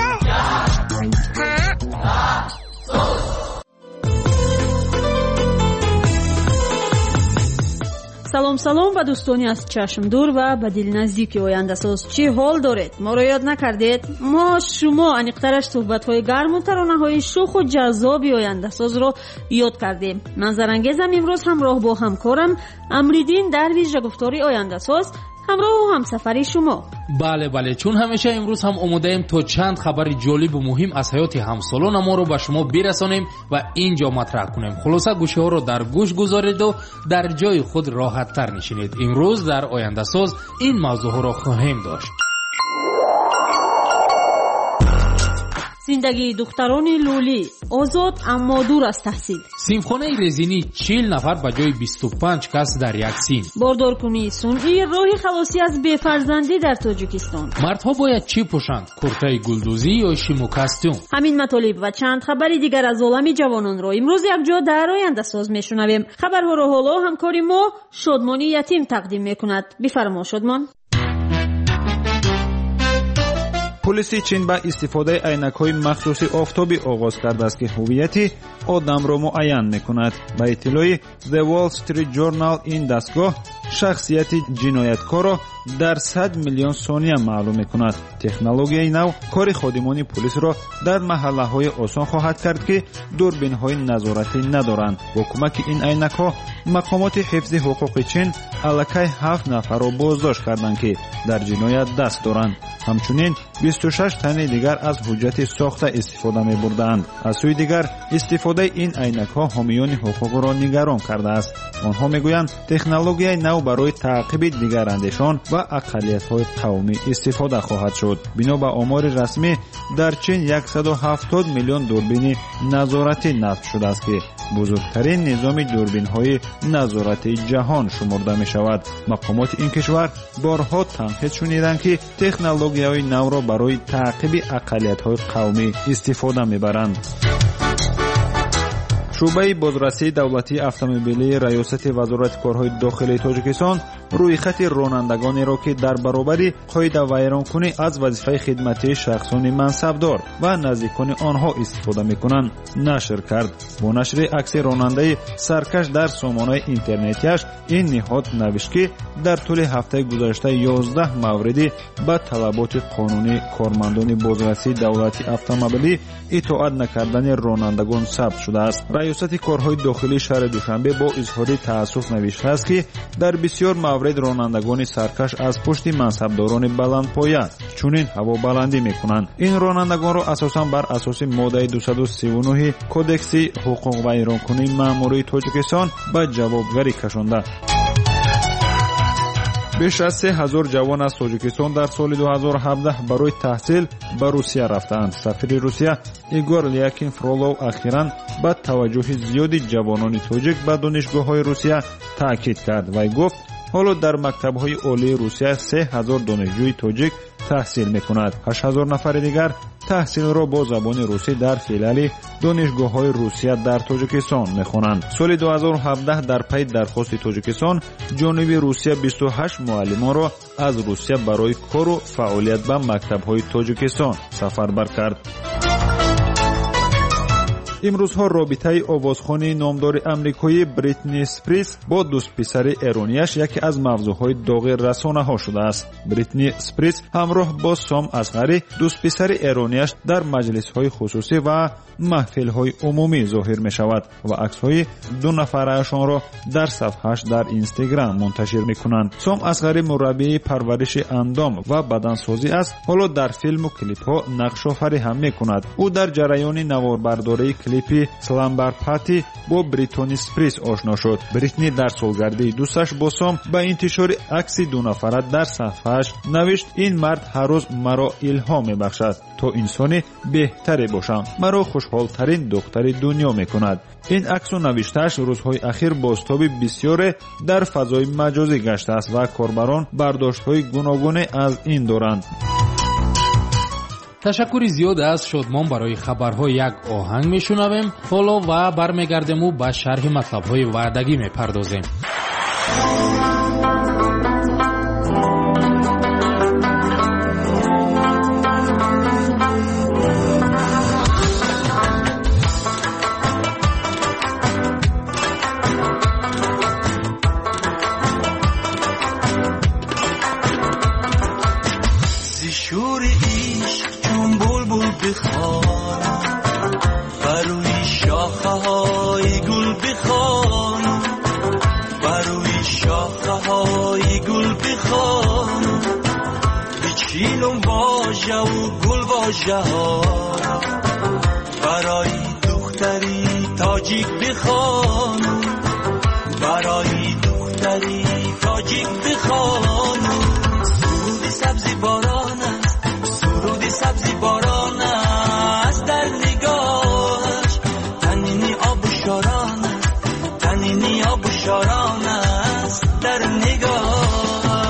Speaker 10: салом салом ба дӯстони аз чашмдур ва ба дилназдики ояндасоз, чӣ ҳол доред? моро ёд накардед? мо шумо аниқтараш суҳбатҳои гарму таронаҳои шуху ҷаззоби ояндасозро ёд кардем. манзарангезам имрӯз ҳамроҳ бо ҳамкорам амриддин дарвиш ва гуфтори ояндасоз ҳамроҳу ҳамсафари шумо.
Speaker 16: бале бале чун ҳамеша имрӯз ҳам омодаем то чанд хабари ҷолибу муҳим аз ҳаёти ҳамсолонаморо ба шумо бирасонем ва ин ҷо матраҳ кунем. хулоса гӯшиҳоро дар гӯш гузориду дар ҷои худ роҳаттар нишинед. имрӯз дар ояндасоз ин мавзӯъҳоро хоҳем дошт.
Speaker 10: زندگی دختران لولی آزاد اما دور از تحصیل.
Speaker 16: سیمخانه رزینی چهل نفر به جای بیست و پنج کس در یک سیم.
Speaker 10: باردارکنی صنعی راه خلاصی از بی‌فرزندی در تاجیکستان.
Speaker 16: مردها باید چی پوشند؟ کرته گلدوزی یا شیمو کاستوم؟
Speaker 10: همین مطالب و چند خبری دیگر از عالم جوانان را امروز یک جا در آینده ساز میشنویم. خبرها را حالا همکاری ما شادمانی یتیم تقدیم میکند. بفرما شادمان.
Speaker 17: پلیس چین با استفاده عینک‌های مخصوص آفتابی آغاز کرده است که هویت آدم را معین می‌کند. با اطلاع The Wall Street Journal این دستگاه شخصیت جنایتکار را در صد میلیون ثانیه معلوم می‌کند. تکنولوژی نو کار خادمان پلیس را در محله‌های آسان خواهد کرد که دوربین‌های نظارتی ندارند. با کمک این عینک‌ها مقامات حفظ حقوق چین الکی هفت نفر را بازداشت کردند که در جنایت دست دارند. همچنین بیست و شش تن دیگر از حجت ساخته استفاده می‌بردند. از سوی دیگر استفاده این عینک‌ها حامیان حقوق را نگران کرده است. آنها می‌گویند تکنولوژی نو برای تعقیب دیگراندیشان و اقلیت‌های قومی استفاده خواهد شد. بنا به آمار رسمی در چین صد و هفتاد میلیون دوربین نظارتی نصب شده است که بزرگترین نظام دوربین‌های نظارتی جهان شمرده می‌شود. مقامات این کشور بارها تنقید شنیدند که تکنولوژی‌های نو را برای تعقیب اقلیت‌های قومی استفاده می‌برند. شعبه بازرسی دولتی اتومبیلی ریاست وزارت کارهای داخلی تاجیکستان روی خط رانندگانی را که در برابر قاید ویرانکنی از وظیفه خدمتی شخصان منصبدار و نزدیکان آنها استفاده می‌کنند نشر کرد. با نشر عکس راننده سرکش در سامانه اینترنتیش این نهاد نوشت که در طول هفته گذشته یازده موردی به طلبات قانونی کارمندان بازرسی دولتی اتومبیلی اطاعت نکردن رانندگان ثبت شده است. ریاست کارهای داخلی شهر دوشنبه با اظهار تأسف نوشته است که در بسیار موارد رانندگان سرکش از پشت منصبداران بلندپایه چنین هوا بلندی میکنند. این رانندگان را اساساً بر اساس ماده دویست و سی و نه کدکس حقوق ویرانکنی ماموری تاجیکستان به جوابگری کشانده. بیش از سه هزار جوان از تاجیکستان در سال دو هزار و هفده برای تحصیل به روسیه رفتند. سفیر روسیه ایگور لیاکین فرولوو اخیراً با توجه زیادی جوانان تاجیک به دانشگاه‌های روسیه تاکید کرد و گفت حالا در مکتب‌های عالی روسیه سه هزار دانشجوی تاجیک تحصیل می‌کند. هشت هزار نفر دیگر تحصیل را با زبان روسی در فیلال دانشگاه‌های روسیه در تاجیکستان می‌خوانند. سال دو هزار و هفده در پی درخواست تاجیکستان جانب روسیه بیست و هشت معلمان را از روسیه برای کار و فعالیت به مکتب‌های تاجیکستان سفربر کرد. امروزها رابطه آوازخوانی نامدار امریکایی بریتنی اسپریس با دوست پسر ایرانیش یکی از موضوعهای داغ رسانه‌ها شده است. بریتنی اسپریس همراه با سام اصغری دوست پسر ایرانیش در مجلس‌های خصوصی و محفل‌های عمومی ظاهر می‌شود و عکس‌های دو نفرشان را در صفحه‌اش در اینستاگرام منتشر می‌کنند. سام اصغری مربی پرورش اندام و بدنسازی است. حالا در فیلم و کلیپ‌ها نقش آفرینی هم می‌کند. او در جریان نواربرداری کلیپی سلامبر پاتی با بریتنی اسپریس آشنا شد. بریتنی در سالگرده دوستش با سام با انتشار عکس دو نفره در صفحه‌اش نوشت این مرد هر روز مرا الهام می‌بخشد تا انسانی بهتری باشم. مرا خوشحال‌ترین دختر دنیا می‌کند. این عکس و نوشته‌اش روزهای اخیر بازتاب بسیار در فضای مجازی گشته است و کاربران برداشت‌های گوناگون از این دارند.
Speaker 16: تشکر زیاد از شادمان برای خبرها یک آهنگ میشنویم. حالا و برمیگردیم و به شرح مطلب‌های وعدگی میپردازیم.
Speaker 18: بروی شاخه های گل بخوان، بروی شاخه های گل بخوان، بچینم واژه و گل واژه ها، برای دختری تاجیک بخوان، برای دختری تاجیک بخوان. سرود سبزی باران است، سرود سبزی باران است، در نگاه.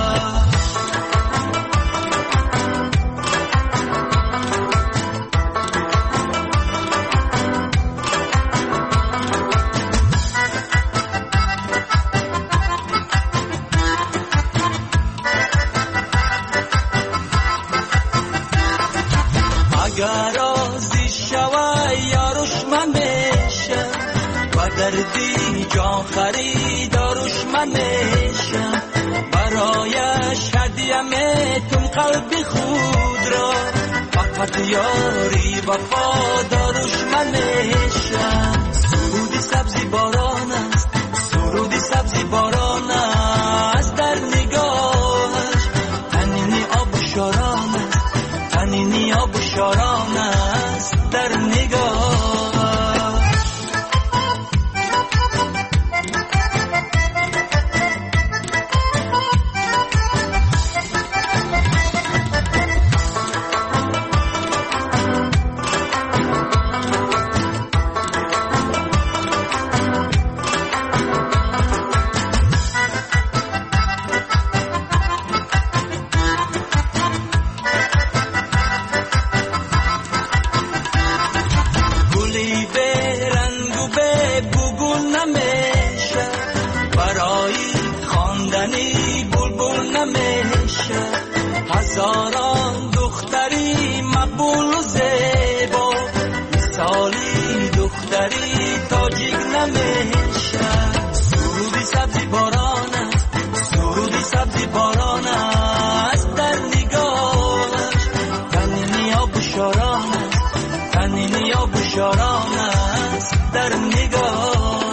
Speaker 18: اگر راضی شوه یاروش من میشه و دردی جان خریداروش من میشه. برایش هدیه میتون قلب خود را فقط یاری وفاداروش من میشه. سرودی سبزی باران است، سرودی سبزی باران است در نگاهش. تنینی آب شاران است، تنینی آب شاران است در نگاه. هزاران دختری مقبول و زیبا، مثالی دختری تاجیک نمیشه. سرودی سبزی باران است، سرودی سبزی باران است در نگاهش. تنینی آب شاران است، تنینی آب شاران است در نگاه.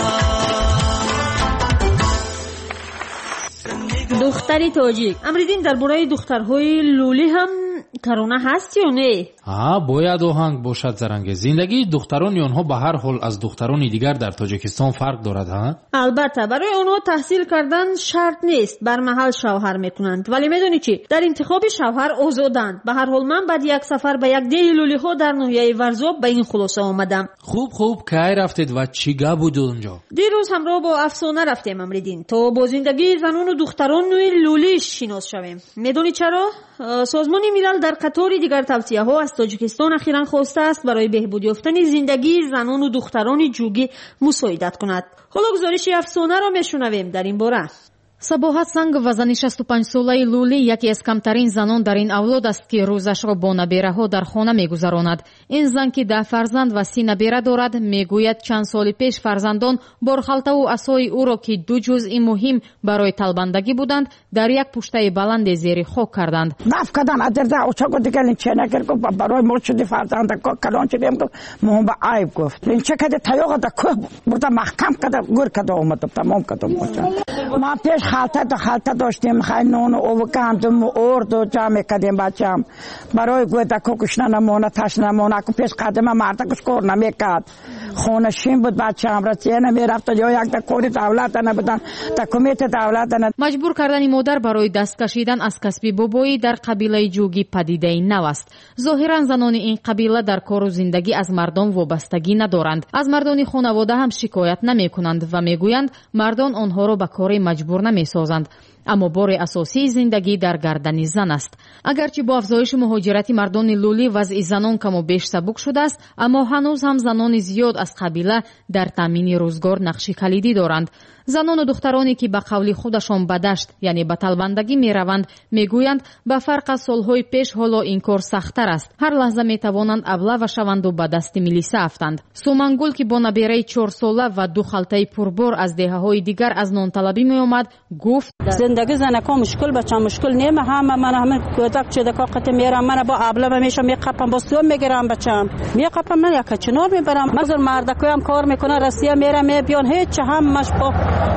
Speaker 10: دختری تاجیک. امریدین درباره دخترهای لولی هم کرونا هست یا نه؟
Speaker 16: ها باید آهنگ باشد زرنگ. زندگی دختران آنها به هر حال از دختران دیگر در تاجیکستان فرق دارد ها؟
Speaker 10: البته برای آنها تحصیل کردن شرط نیست، بر محل شوهر میکنند. ولی میدونی چی؟ در انتخاب شوهر آزادند. به هر حال من بعد یک سفر به یک ده لولی ها در ناحیه ورزاب به این خلاصه آمدم.
Speaker 16: خوب خوب کی رفتید و چی گپ بود اونجا؟
Speaker 10: دیروز همراه با افسانه رفتیم امریدین تا با زندگی زنان و دختران نوع لولی شناس شویم. میدونی چرا؟ سازمان ملل در قطار دیگر توصیه ها از تاجیکستان اخیراً خواسته است برای بهبود یافتن زندگی زنان و دختران جوگی مساعدت کند. حالا گزارش افسانه را میشنویم در این باره.
Speaker 19: сабоҳат санг ва зани шасту панҷ солаи лули яке аз камтарин занон дар ин авлод аст ки рӯзашро бо набераҳо дар хона мегузаронад. ин зан ки даҳ фарзанд ва си набера дорад мегӯяд чанд соли пеш фарзандон борхалтаву асои ӯро ки ду ҷузъи муҳим барои талбандагӣ буданд дар як пуштаи баланде зери хок карданд.
Speaker 20: даф кадан адерда очаго дигалин ченакер гуфт барои мо шуди фарзанда калон чидем гуфт муҳим ба айб гуфт ин ча каде таёғада кӯҳ бурда маҳкам када гур када омад тамом кадам бошад. ма пеш خالتا تا خالتا داشتیم خیلی نون و اوکاندم و ارد و جامع کردیم بچم برای گویده که کش نمونه تاش نمونه که پیش قدم مرد کش کار نمیکرد خونه شیم بود بچم رسیه نمیرفت یا یک تا کوری دولت نبودن تا کمیت دولت نه.
Speaker 19: مجبور کردن مادر برای دست کشیدن از کسب بابایی در قبیله جوگی پدیده نو است. ظاهرا زنان این قبیله در کار و زندگی از مردم وابستگی ندارند. از مردان خانواده هم شکایت نمیکنند و میگویند مردان آنها را به کار مجبور نمیسازند. اما بار اساسی زندگی در گردن زن است. اگرچه با افزایش مهاجرت مردان لولی وضع زنان کم و بیش سبک شده است، اما هنوز هم زنان زیاد از قبیله در تامین روزگار نقش کلیدی دارند. زنان و دخترانی که به قول خودشان به دشت یعنی به طلبندگی می روند میگویند به فرق از سالهای پیش حالا این کار سخت‌تر است. هر لحظه می توانند ابله و شوند و به دست میلیسه افتند. سومنگل که با نبیره چهار ساله و دو خلطه پربار از دهه‌های دیگر از نان طلبی می آمد گفت
Speaker 21: زندگی زنکا مشکل بچه مشکل نیم همه من همه کودک چه دقیقت میرم من با ابله میشم میقپم با سوم میگیرم بچم میقپم من یک چنار میبرم مزر مردکوی هم کار میکنه رسیه میرم میبیان هیچ هم مش با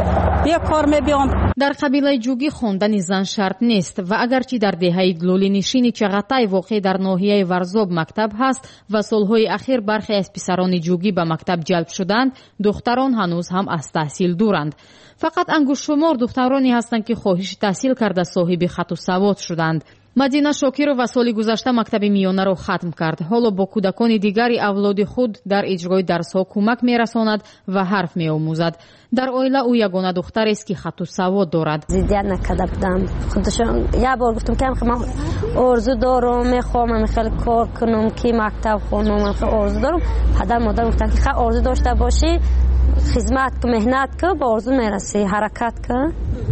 Speaker 21: یک کار میبیان.
Speaker 19: در قبیله جوگی خواندن زن شرط نیست و اگرچه در دهه لولی نشین چغتای واقع در ناحیه ورزاب مکتب هست و سالهای اخیر برخی از پسران جوگی به مکتب جلب شدند، دختران هنوز هم از تحصیل دورند. فقط انگشت شمار دخترانی هستند که خواهش تحصیل کرده صاحب خط و سواد شدند. мадина шокирова соли гузашта мактаби миёнаро хатм кард. ҳоло бо кӯдакони дигари авлоди худ дар иҷрои дарсҳо кӯмак мерасонад ва ҳарф меомӯзад. дар оила ӯ ягона духтарест ки хату савод дорад.
Speaker 6: зиддият накарда будам. худшон як бор гуфтам ки ман орзу дорам, мехоҳам хеле кор кунам ки мактаб хонам, ман орзу дорам. падар модар гуфтанд ки хай орзу дошта бошӣ, хизмат кун, меҳнат кун, ба орзу мерасӣ, ҳаракат кун.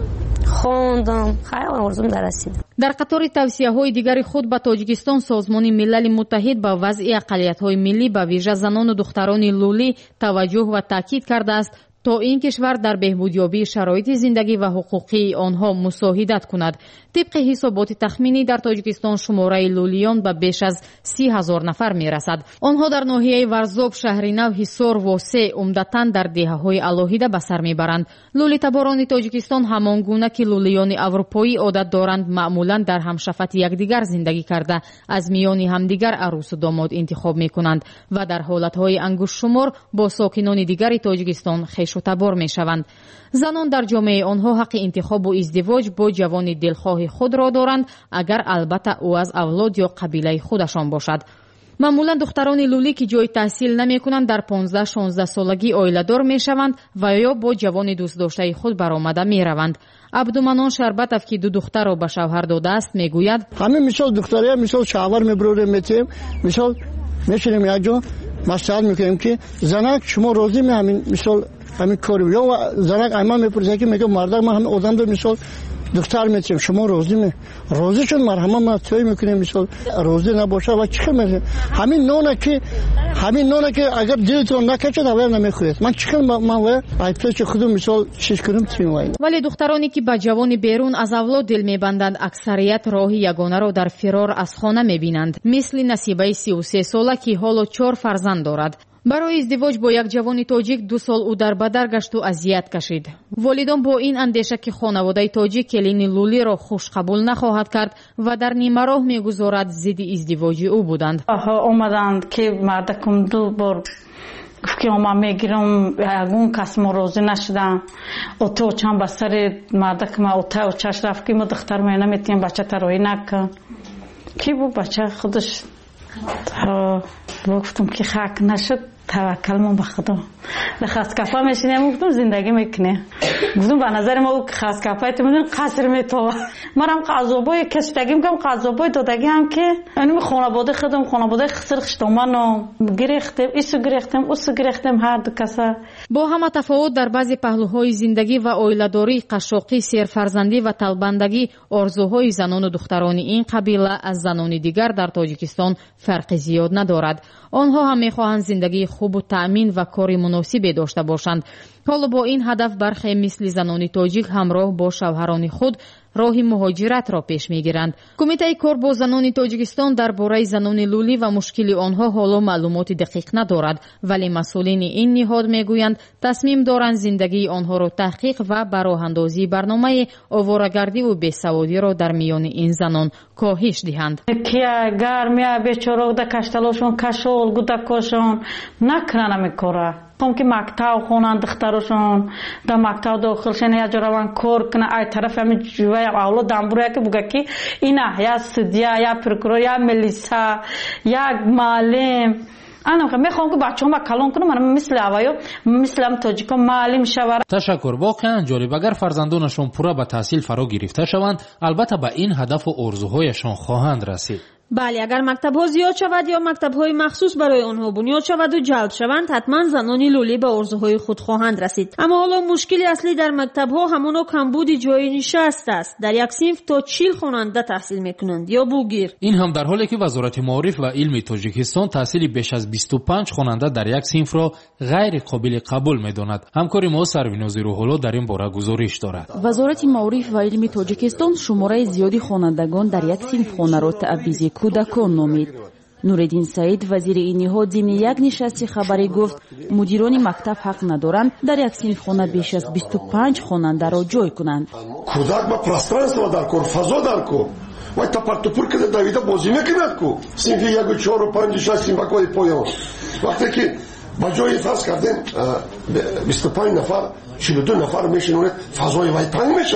Speaker 6: хондам, хай орзум дарасид. дар қатори тавсияҳои дигари худ ба Тоҷикистон Созмони Милали Муттаҳид ба вазъи ақалиятҳои миллӣ ба вижа занону духтарони лӯлӣ таваҷҷӯҳ ва таъкид кардааст, то ин кишвар дар беҳбудёбии шароити зиндагӣ ва ҳуқуқии онҳо мусоҳидат кунад. тибқи ҳисоботи тахминӣ дар Тоҷикистон шумораи лӯлиён ба беш аз си ҳазор нафар мерасад. онҳо дар ноҳияи Варзоб, Шаҳри Нав, Ҳисор, Восеъ умдатан дар деҳаҳои алоҳида ба сар мебаранд. лӯлитаборони Тоҷикистон ҳамон гуна ки лӯлиёни аврупоӣ одат доранд, маъмулан дар ҳамшафати якдигар зиндагӣ карда аз миёни ҳамдигар арӯсу домод интихоб мекунанд ва дар ҳолатҳои ангуштшумор бо сокинони дигари Тоҷикистон хешутабор мешаванд. занон дар ҷомеаи онҳо ҳаққи интихобу издивоҷ бо ҷавони дилхоҳи худро доранд, агар албатта ӯ аз авлод ё қабилаи худашон бошад. маъмулан духтарони лӯлӣ ки ҷои таҳсил намекунанд, дар понздаҳ шонздаҳ солагӣ оиладор мешаванд ва ё бо ҷавони дӯстдоштаи худ баромада мераванд. абдуманон Шарбатов ки ду духтарро ба шавҳар додааст мегӯяд:
Speaker 22: ҳамин мисол духтария мисол шавҳар мебурем метем, мисол мешинем як ҷо маслиҳат мекунем ки занак шумо розӣ ме ҳамин мисол ҳамин кори ё занак айман мепурсад ки мега мардак ма ҳамин одам дор мисол духтар метем шумо розӣ ме розӣ шуд марҳама ма тӯй мекунем мисол розӣ набоша ва чӣ хел ҳамин нона ки ҳамин нона ки агар дилтон накачад авая намехӯяд. ман чӣ хел ман ва айбтои чи худам мисол чиш кунем тим вай. вале духтароне ки ба ҷавони берун аз авлод дил мебанданд, аксарият роҳи ягонаро дар фирор аз хона мебинанд, мисли Насибаи сию се сола ки ҳоло чор фарзанд дорад. барои издивоҷ бо як ҷавони тоҷик ду сол ӯ дар бадар гашту азият кашид. волидон бо ин андеша ки хонаводаи тоҷик келини лӯлиро хушқабул нахоҳад кард ва дар нимароҳ мегузорад зидди издивоҷи ӯ буданд.
Speaker 21: омаданд ки мардакум ду бор гуфт ки ома мегирам, ягон кас мо розӣ нашудам. ота очам ба сари мардакма ота очаш рафт ки мо духтар мо наметием бача тароӣ накун. ки бу бача худаш гуфтам ки хак нашуд, таваккал мо ба худо. хаскафа мешинем, гуфтам зиндагӣ мекунем. гуфтам ба назари мо хаскафа тимон қаср метова. марам қазобои кашдагим кам қазобои додагиам ки аним хонавода худам хонаводаи хиср хиштомано гирехтем, ису гирехтем, усу гирехтем ҳар ду каса. бо ҳама тафовут дар баъзе паҳлӯҳои зиндагӣ ва оиладорӣ, қашшоқӣ, серфарзандӣ ва талбандагӣ, орзуҳои занону духтарони ин қабила аз занони дигар дар Тоҷикистон фарқи зиёд надорад. онҳо ҳам мехоҳанд зиндагии хубу таъмин ва кори муносибе дошта бошанд. ҳоло бо ин ҳадаф бархе мисли занони тоҷик ҳамроҳ бо шавҳарони худ роҳи муҳоҷиратро пеш мегиранд. кумитаи кор бо занони Тоҷикистон дар бораи занони лӯлӣ ва мушкили онҳо ҳоло маълумоти дақиқ надорад, вале масъулини ин ниҳод мегӯянд тасмим доранд зиндагии онҳоро таҳқиқ ва ба роҳандозии барномаи оворагардиву бесаводиро дар миёни ин занон коҳиш диҳанд. кия гармия бечорок да кашталошон кашол гудакошон накунанд ҳамин кора. том ки мактаб хонанд духтарошон да мактаб дохилшен я ҷо раванд кор кунанд, ай тараф ҳамин ҷува авлод дамбура ки буга ки ина я судя я прокурор я милиса як маълим анам мехоҳам ки бачаҳома калон кунам, ман мисли аваё мисли ам тоҷико маълим шавад. ташаккур. воқеан ҷолиб. агар фарзандонашон пурра ба таҳсил фаро гирифта шаванд, албатта ба ин ҳадафу орзуҳояшон хоҳанд расид.
Speaker 10: бале, агар мактабҳо зиёд шавад ё мактабҳои махсус барои онҳо бунёд шаваду ҷалб шаванд, ҳатман занони лӯлӣ ба орзуҳои худ хоҳанд расид. аммо ҳоло мушкили аслӣ дар мактабҳо ҳамоно камбуди ҷои нишаст аст. дар як синф то чил хонанда таҳсил мекунанд ё бугир.
Speaker 16: ин ҳам дар ҳоле ки вазорати маориф ва илми Тоҷикистон таҳсили беш аз бисту панҷ хонанда дар як синфро ғайри қобили қабул медонад. ҳамкори мо Сарвинози Рӯҳулло дар ин бора гузориш дорад.
Speaker 23: вазорати маориф ва илми Тоҷикистон шумораи зиёди хонандагон дар як синфхонаро таъвизи кӯдакон номид. Нуреддин Саид, вазири ин ниҳод, зимни як нишасти хабарӣ гуфт, мудирони мактаб ҳақ надоранд дар як синфхона беш аз бисту панҷ хонандаро ҷой кунанд.
Speaker 24: кӯдак ба пространство дар кор, фазо дар кор. вай тапартупур кида давида бозӣ мекунад ку. синфи яку чору панҷу шаш синфакои поён. вақте ки ба ҷои фарз кардем бисту панҷ нафар чилу ду нафар мешинонед, фазои вай танг мешавад.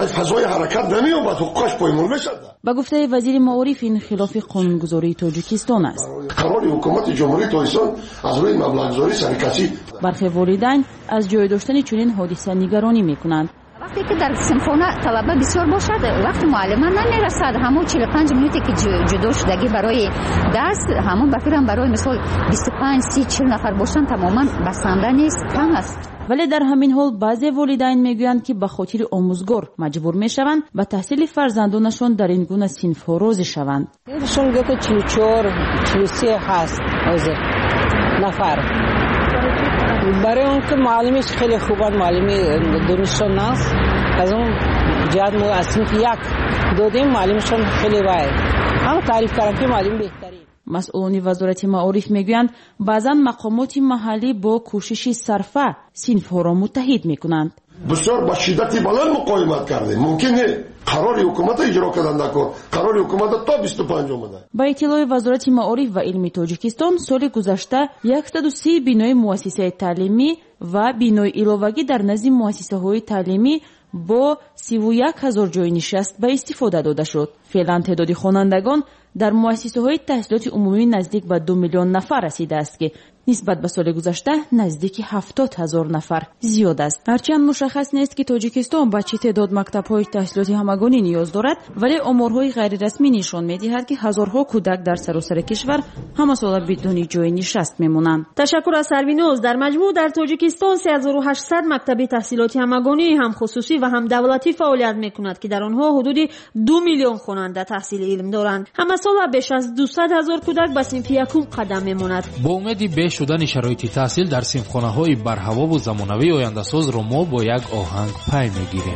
Speaker 24: فضای حرکت نمیومد، حقوقش پایمال میشد.
Speaker 23: با گفته وزیر معارف این خلاف قانونگذاری تاجیکستان است.
Speaker 24: قرار حکومت جمهوری تاجیکستان از روی مبلغ‌گذاری سرکشی.
Speaker 23: برخی والدین از جای داشتن چنین حادثه نگرانی میکنند.
Speaker 3: وقتی که در سمخانه طلبه بسیار باشد، وقت معلمه نمیرسد، همون چهل و پنج منوتی که جدا شدگی برای درس، همون بفیرم برای مثال بیست و پنج سی چهل نفر باشن تماما بسنده نیست، کم است.
Speaker 23: ولی در همین حال بعضی والدین میگویند که به خاطر آموزگار مجبور میشوند و تحصیل فرزندانشان در این گونه صنف ها راضی شوند.
Speaker 7: ایشون میگه که چهل و چهار چهل و سه هست حاضر نفر. برای اون که معلمیش خیلی خوبه، معلمی دانشجو است، از اون جهت ما از صنف یک دادیم، معلمشون خیلی وای هم تعریف کردن که معلم بهتری.
Speaker 23: مسئولان وزارت معارف میگویند بعضا مقامات محلی با کوشش صرفه صنف‌ها را متحد میکنند.
Speaker 24: بسیار با شدت بلند مقاومت کردیم، ممکنه قرار حکومت اجرا کردن نکن، قرار حکومت تا بیست و پنج اومده.
Speaker 23: با اطلاع وزارت معارف و علم تاجیکستان سال گذشته صد و سی بینای مؤسسه تعلیمی و بینای علاوگی در نزد مؤسسه‌های تعلیمی با سی و یک هزار جای نشست به استفاده داده شد. فعلا تعداد خوانندگان در مؤسسه‌های تحصیلات عمومی نزدیک به دو میلیون نفر رسیده است که نسبت به سال گذشته نزدیک هفتاد هزار نفر زیاد است. هرچند مشخص نیست که تاجیکستان به چه تعداد مکتب‌های تحصیلات همگانی نیاز دارد، ولی آمارهای غیر رسمی نشان می‌دهد که هزارها کودک در سراسر کشور همه سال بدون جای نشست می‌مانند.
Speaker 10: تشکر از سروینوز. در مجموع در تاجیکستان سه هزار و هشتصد مکتب تحصیلاتی همگانی هم خصوصی و هم دولتی فعالیت می‌کند که در آنها حدود دو میلیون خواننده تحصیل علم دارند. همه سال بیش از دویست هزار کودک به صنف یکم قدم می‌ماند.
Speaker 16: با امید شدن شرایط تحصیل در صنفخانه‌های برهوا و زمانوی آینده‌ساز را ما با یک آهنگ پی می‌گیریم.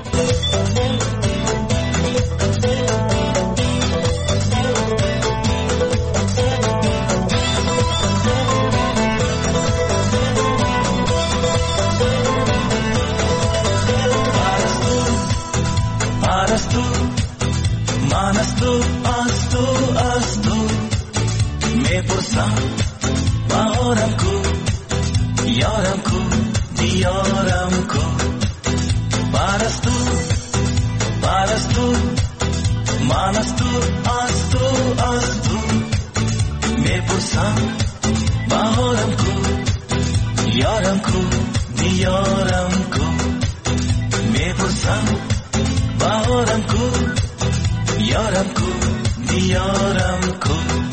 Speaker 18: پرستو من از تو از تو از تو میپرسم بهارم کو یارم کو دیارم کو پرستو پرستو من از تو از تو از تو میپرسم بهارم کو یارم کو دیارم کو میپرسم بهارم کو یارم کو دیارم کو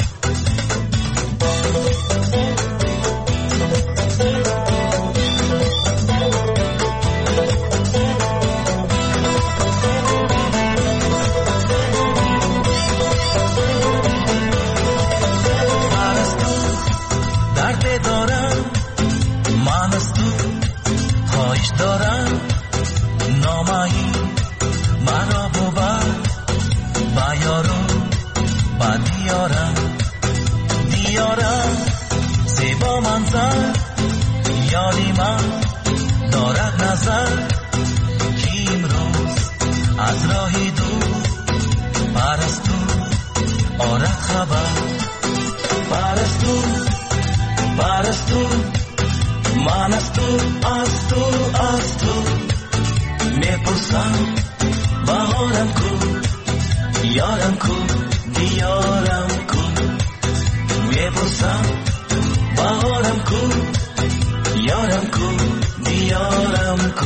Speaker 18: دارم نامایی مرا بود بیارو با دیارم دیارم زیبا منظر یادی من دارد نظر که امروز از راهی دور پرستو آرد خبر پرستو پرستو من از تو از تو از تو میپرسم بهارم کو یارم کو دیارم کو میپرسم بهارم کو یارم کو دیارم کو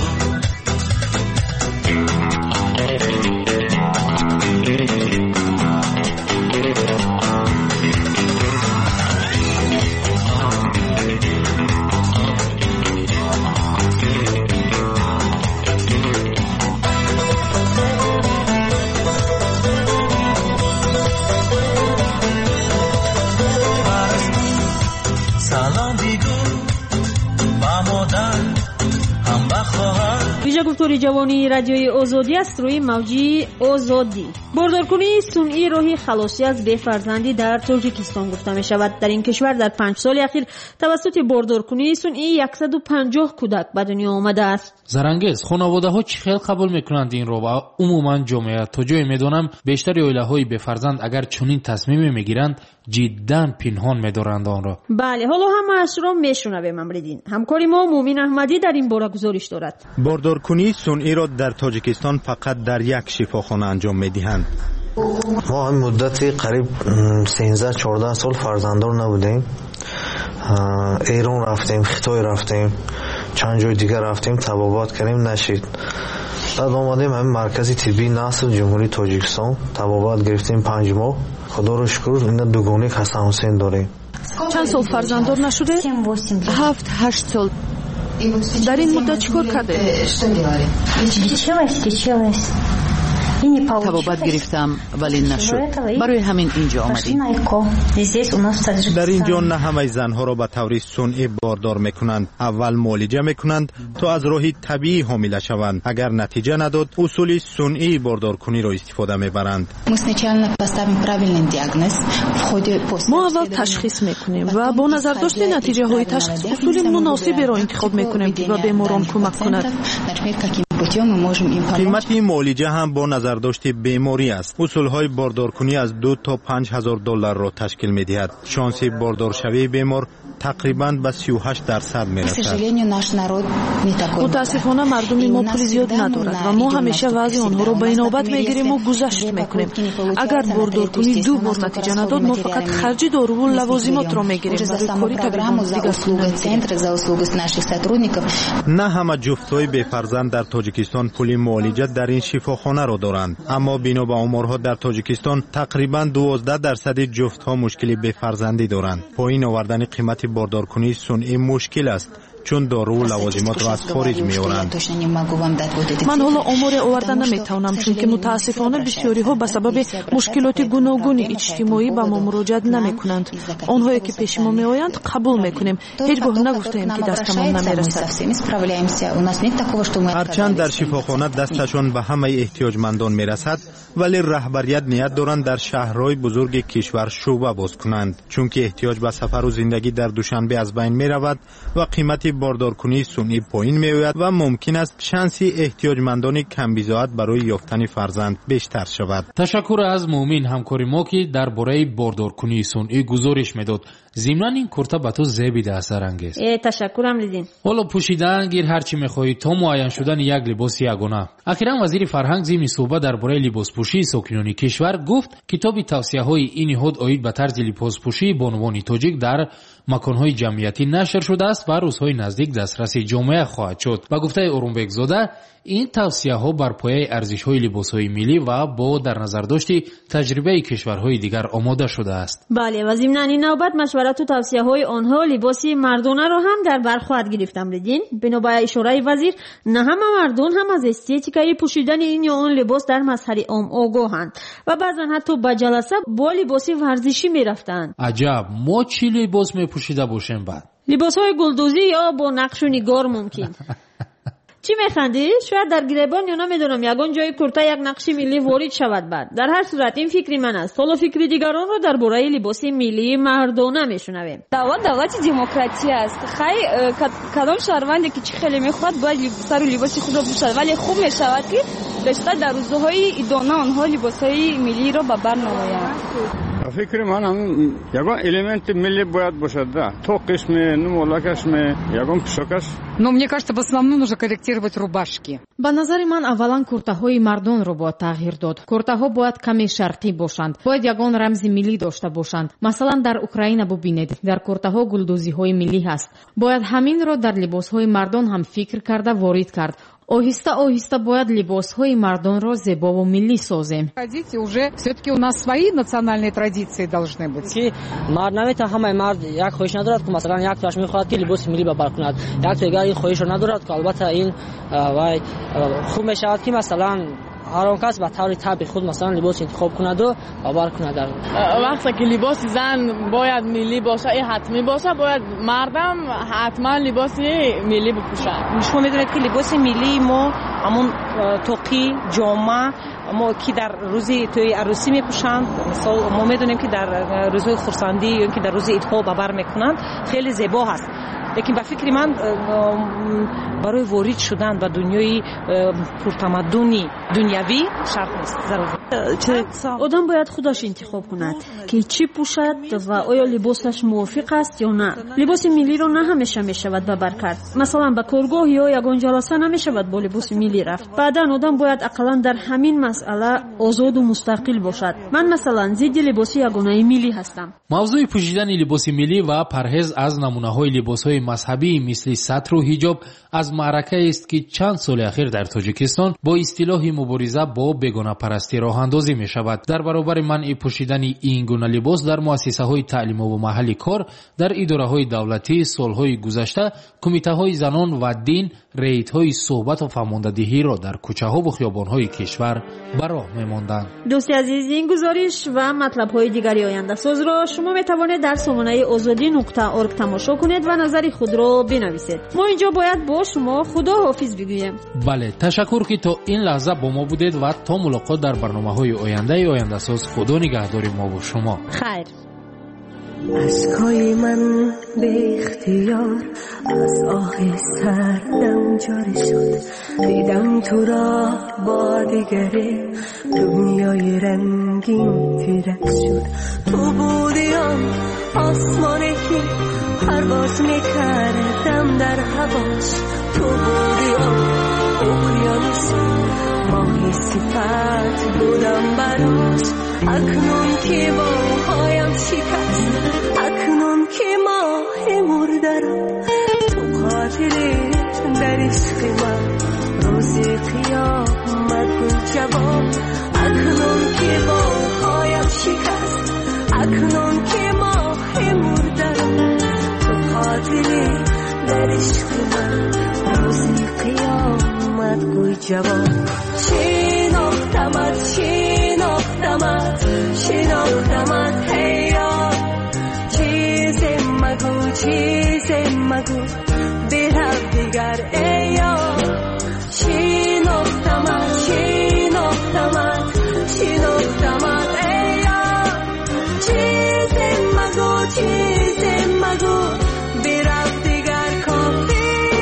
Speaker 10: گفتاری جوانی رادیوی آزادی است روی موجی آزادی. باردارکنی صنعی راهی خلاصی از بی‌فرزندی در تاجیکستان گفته می شود. در این کشور در پنج سال اخیر توسط باردارکنی صنعی صد و پنجاه کودک به دنیا آمده است.
Speaker 16: زرنگز خانواده ها چه خیلی قبول میکنند این رو و عموما جامعه تا جایی میدونم بیشتر عائله های بی‌فرزند اگر چنین تصمیمی میگیرند جدا پنهان می‌دارند آن را.
Speaker 10: بله، حالا همه‌اش را می‌شنویم امریدین. همکاری ما مومین احمدی در این باره گزارش دارد.
Speaker 8: باردارکنی صنعی را در تاجیکستان فقط در یک شفاخانه انجام می‌دهند.
Speaker 9: ما هم مدتی قریب سیزده چهارده سال فرزنددار نبودیم. ایران رفتیم، خیتای رفتیم، چند جای دیگر رفتیم، تبابات کردیم، نشید. بعد آمدیم همین مرکز طبی نسل جمهوری تاجیکستان، تبابات گرفتیم پنج ماه. خدا رو شکر اینا دوگانه حسن حسین داریم.
Speaker 14: چند سال فرزنددار نشده؟ هفت هشت سال. در این مدت چیکار کرده؟
Speaker 11: تبابت گرفتم ولی نشد. برای همین اینجا آمدیم.
Speaker 8: در اینجا نه همه زنها را به طور صنعی باردار میکنند. اول معالجه میکنند تا از راه طبیعی حامله شوند. اگر نتیجه نداد اصول صنعی باردارکنی را استفاده میبرند.
Speaker 14: ما اول تشخیص میکنیم و با نظر داشتن نتیجه های تشخیص اصول مناسبی را انتخاب میکنیم و بیماران کمک کند.
Speaker 8: قیمت معالجه هم با نظر داشت بیماری است. اصول های باردارکنی از دو تا پنج هزار دلار را تشکیل می دهد. شانس باردار شوی بیمار تقریبا به سی و هشت درصد می رسد.
Speaker 14: متاسفانه مردم ما پول زیاد ندارد و ما همیشه وضع آنها را به نوبت می گیریم و گذشت می کنیم. اگر باردارکنی دو بار نتیجه نداد ما فقط خرج دارو و لوازمات را می گیریم. برای کاری
Speaker 8: نه همه جفت‌های بی‌فرزند در تاجیکستان پول معالجه در این شفاخانه را دارند، اما بنا به آمارها در تاجیکستان تقریبا دوازده درصد جفت‌ها مشکلی بی‌فرزندی دارند. پایین آوردن قیمت باردارکنی صنعی مشکل است، چون دارو و لوازمات را از خارج می‌آورند.
Speaker 14: من حالا آمار آوردن نمی‌توانم، چون که متاسفانه بسیاری ها به سبب مشکلات گوناگون اجتماعی به ما مراجعه نمی‌کنند. آنهایی که پیش ما می‌آیند قبول می‌کنیم. هیچگاه نگفتیم که دستمان نمی‌رسد.
Speaker 8: هرچند در شفاخانه دستشان به همه احتیاجمندان می‌رسد، ولی رهبریت نیت دارند در شهرهای بزرگ کشور شعبه باز کنند، چون که احتیاج به سفر و زندگی در دوشنبه از بین می‌رود و قیمت باردارکنی صنعی پایین می‌آید و ممکن است شانس احتیاجمندان کمبیزاعت برای یافتن فرزند بیشتر شود.
Speaker 16: تشکر از مومین همکاری ما که درباره باردارکنی صنعی گزارش میداد. ضمن این کورتا به تو زیبیده اثر انگیز.
Speaker 10: تشکرم لیدین.
Speaker 16: حالا پوشیدن گیر هر چی می‌خواهی تا معین شدن یک لباس یگانه. اخیراً وزیر فرهنگ ضمن صحبت درباره لباس پوشی ساکنان کشور گفت کتاب توصیه‌های این نهاد آید به طرز لباس پوشی بانوان تاجیک در مکان‌های جمعیتی نشر شده است و روزهای نزدیک دسترس جامعه خواهد شد. با گفته اورونبک زاده این توصیه‌ها بر پایه ارزش‌های لباس‌های ملی و با در نظر داشتی تجربه کشورهای دیگر آماده شده است.
Speaker 10: بله، و ضمن این نوبت مشورت و توصیه‌های آنها لباسی مردانه را هم در بر خواهد گرفت. امریدین بنا به اشاره وزیر نه همه مردان هم از استیتیکای پوشیدن این یا آن لباس در مظهر عام آگاهند و بعضا حتی به جلسه با لباس ورزشی می‌رفتند.
Speaker 16: عجب، ما چی لباس می‌پوشیده باشیم بعد؟
Speaker 10: لباس‌های گلدوزی یا با نقش و نگار ممکن. چی میخندی؟ شاید در گریبان یا نمیدونم یگان جای کورتا یک نقشی ملی وارد شود. بعد در هر صورت این فکری من است. حالا فکری دیگران رو درباره لباس ملی مردانه میشنویم.
Speaker 13: دعوت دعوت دموکراسی است. خیلی کدام شهروندی که چی خیلی میخواد باید سر لباس خود را بپوشد، ولی خوب میشود که بیشتر در روزهای ایدانه آنها لباسهای ملی را به بر نمایند.
Speaker 25: فکر من هم یگان элемент ملی باید باشد. تو قسم نمولکش می یگان پوشاکش.
Speaker 26: Но мне кажется, в основном нужно корректировать рубашки.
Speaker 19: ба назари ман аввалан куртаҳои мардонро бояд тағйир дод. Куртаҳо бояд каме шарқӣ бошанд. Бояд ягон рамзи миллӣ дошта бошанд. Масалан дар Украина бубинед, дар куртаҳо гулдузиҳои миллӣ ҳаст. Бояд ҳаминро дар либосҳои мардон ҳам фикр карда ворид кард. Оҳиста оҳиста бояд либосҳои мардонро зебову миллӣ созем.
Speaker 26: Традиции уже все-таки у нас свои национальные традиции должны быть.
Speaker 27: Ки мард наметавонад ҳамаи мард як хоҳиш надорад ки масалан як тоаш мехоҳад ки либоси миллӣ бабар кунад. Як то дигар ин хоҳишро надорад ки албатта ин вай хуб мешавад ки масалан هر کس به طور طبیعی خود مثلا لباس انتخاب کند و باور کند. در
Speaker 28: وقتی که لباس زن باید ملی باشه، این حتمی باشه، باید مردم حتما لباس ملی بپوشن.
Speaker 13: شما میدونید که لباس ملی ما همون توقی، جامه
Speaker 1: ما کی در روزی توی عروسی میپوشند، مثلا ما میدونیم که در روزهای خرسندی یا که در روز عیدها به بر میکنند، خیلی زیبا هست. لیکن به فکر من برای وارد شدن به دنیای پرتمدنی دنیوی شرط نیست، ضروری.
Speaker 10: آدم باید خودش انتخاب کند که چی پوشد و آیا لباسش موافق است یا نه. لباس ملی رو نه همیشه میشود به بر کرد. مثلا به کارگاه یا یگان جلسه نمیشود با لباس ملی رفت. بعدا آدم باید اقلا در همین مسئله آزاد و مستقل باشد. من مثلا ضد لباس یگانه ملی هستم.
Speaker 16: موضوع پوشیدن لباس ملی و پرهیز از نمونه‌های لباس‌های مذهبی مثل سطر و حجاب از معرکه است که چند سال اخیر در تاجیکستان با اصطلاح مبارزه با بیگانه پرستی راه اندازی می شود. در برابر منع پوشیدن این گونه لباس در مؤسسه‌های تعلیم و محل کار، در اداره‌های دولتی سال‌های گذشته کمیته‌های زنان و دین ریت‌های صحبت و فرماندهی را در کوچه‌ها و خیابان‌های کشور به راه می‌ماندند.
Speaker 10: دوستی عزیز، این گزارش و مطلب‌های دیگری آینده ساز را شما می‌توانید در سامانه آزادی نقطه اورگ تماشا کنید و نظر خود را بنویسید. ما اینجا باید با شما خدا حافظ بگوییم.
Speaker 16: بله، تشکر که تا این لحظه با ما بودید و تا ملاقات در برنامه‌های آینده آینده ساز. خدا نگهدار ما و شما.
Speaker 10: خیر.
Speaker 2: اشکای من به اختیار از آه سردم جاری شد، دیدم تو را با دیگری دنیای رنگین تیرک شد. تو بودی آن آسمانی که پرواز میکردم در هواش، تو بودی آن اقیانوس ماهی صفت بودم براش. اکنون که موهایم شکست، اکنون که ماه مرده را تو خاطری در عشق من روزی قیامت گل جواب. اکنون که موهایم شکست، اکنون که ماه مرده را تو خاطری در عشق من روزی قیامت گل جواب. شناختمت شناختمت شناختمت هیا، چیزی مگو چیزی مگو برم دیگر ایا. شناختمت شناختمت شناختمت ایا، چیزی مگو چیزی مگو برم دیگر کافی.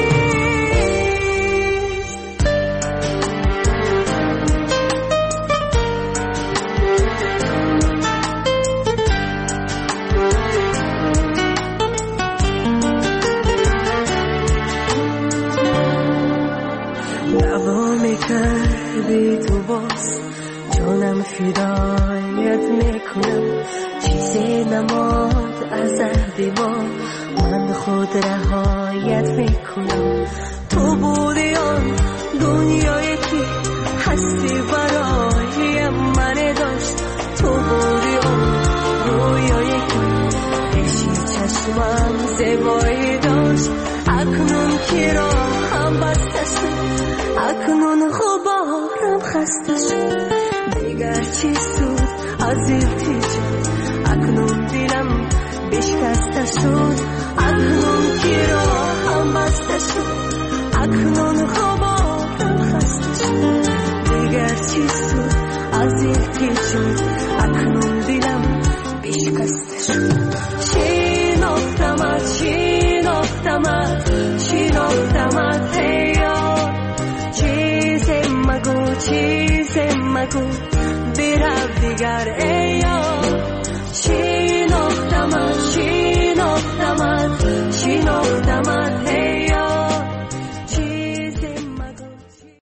Speaker 2: کردی تو باز جانم فدایت میکنم، چیزی نماد از عهد ما من خود رهایت میکنم. تو بودی آن دنیایی که هستی برای من داشت، تو بودی آن رویایی که عشقی چشمم زیبایی داشت. اکنون که راهم بسته شد، اکنون غبارم خسته شد، دیگر چی سود از التجا. اکنون دلم بشکسته شد، اکنون که راهم بسته شد، اکنون غبارم خسته شد، دیگر چی سود از التجا. اکنون دلم بشکسته شد. شناختمت شناختمت شناختمت هیا، چیزی مگو چیزی مگو برم دیگر.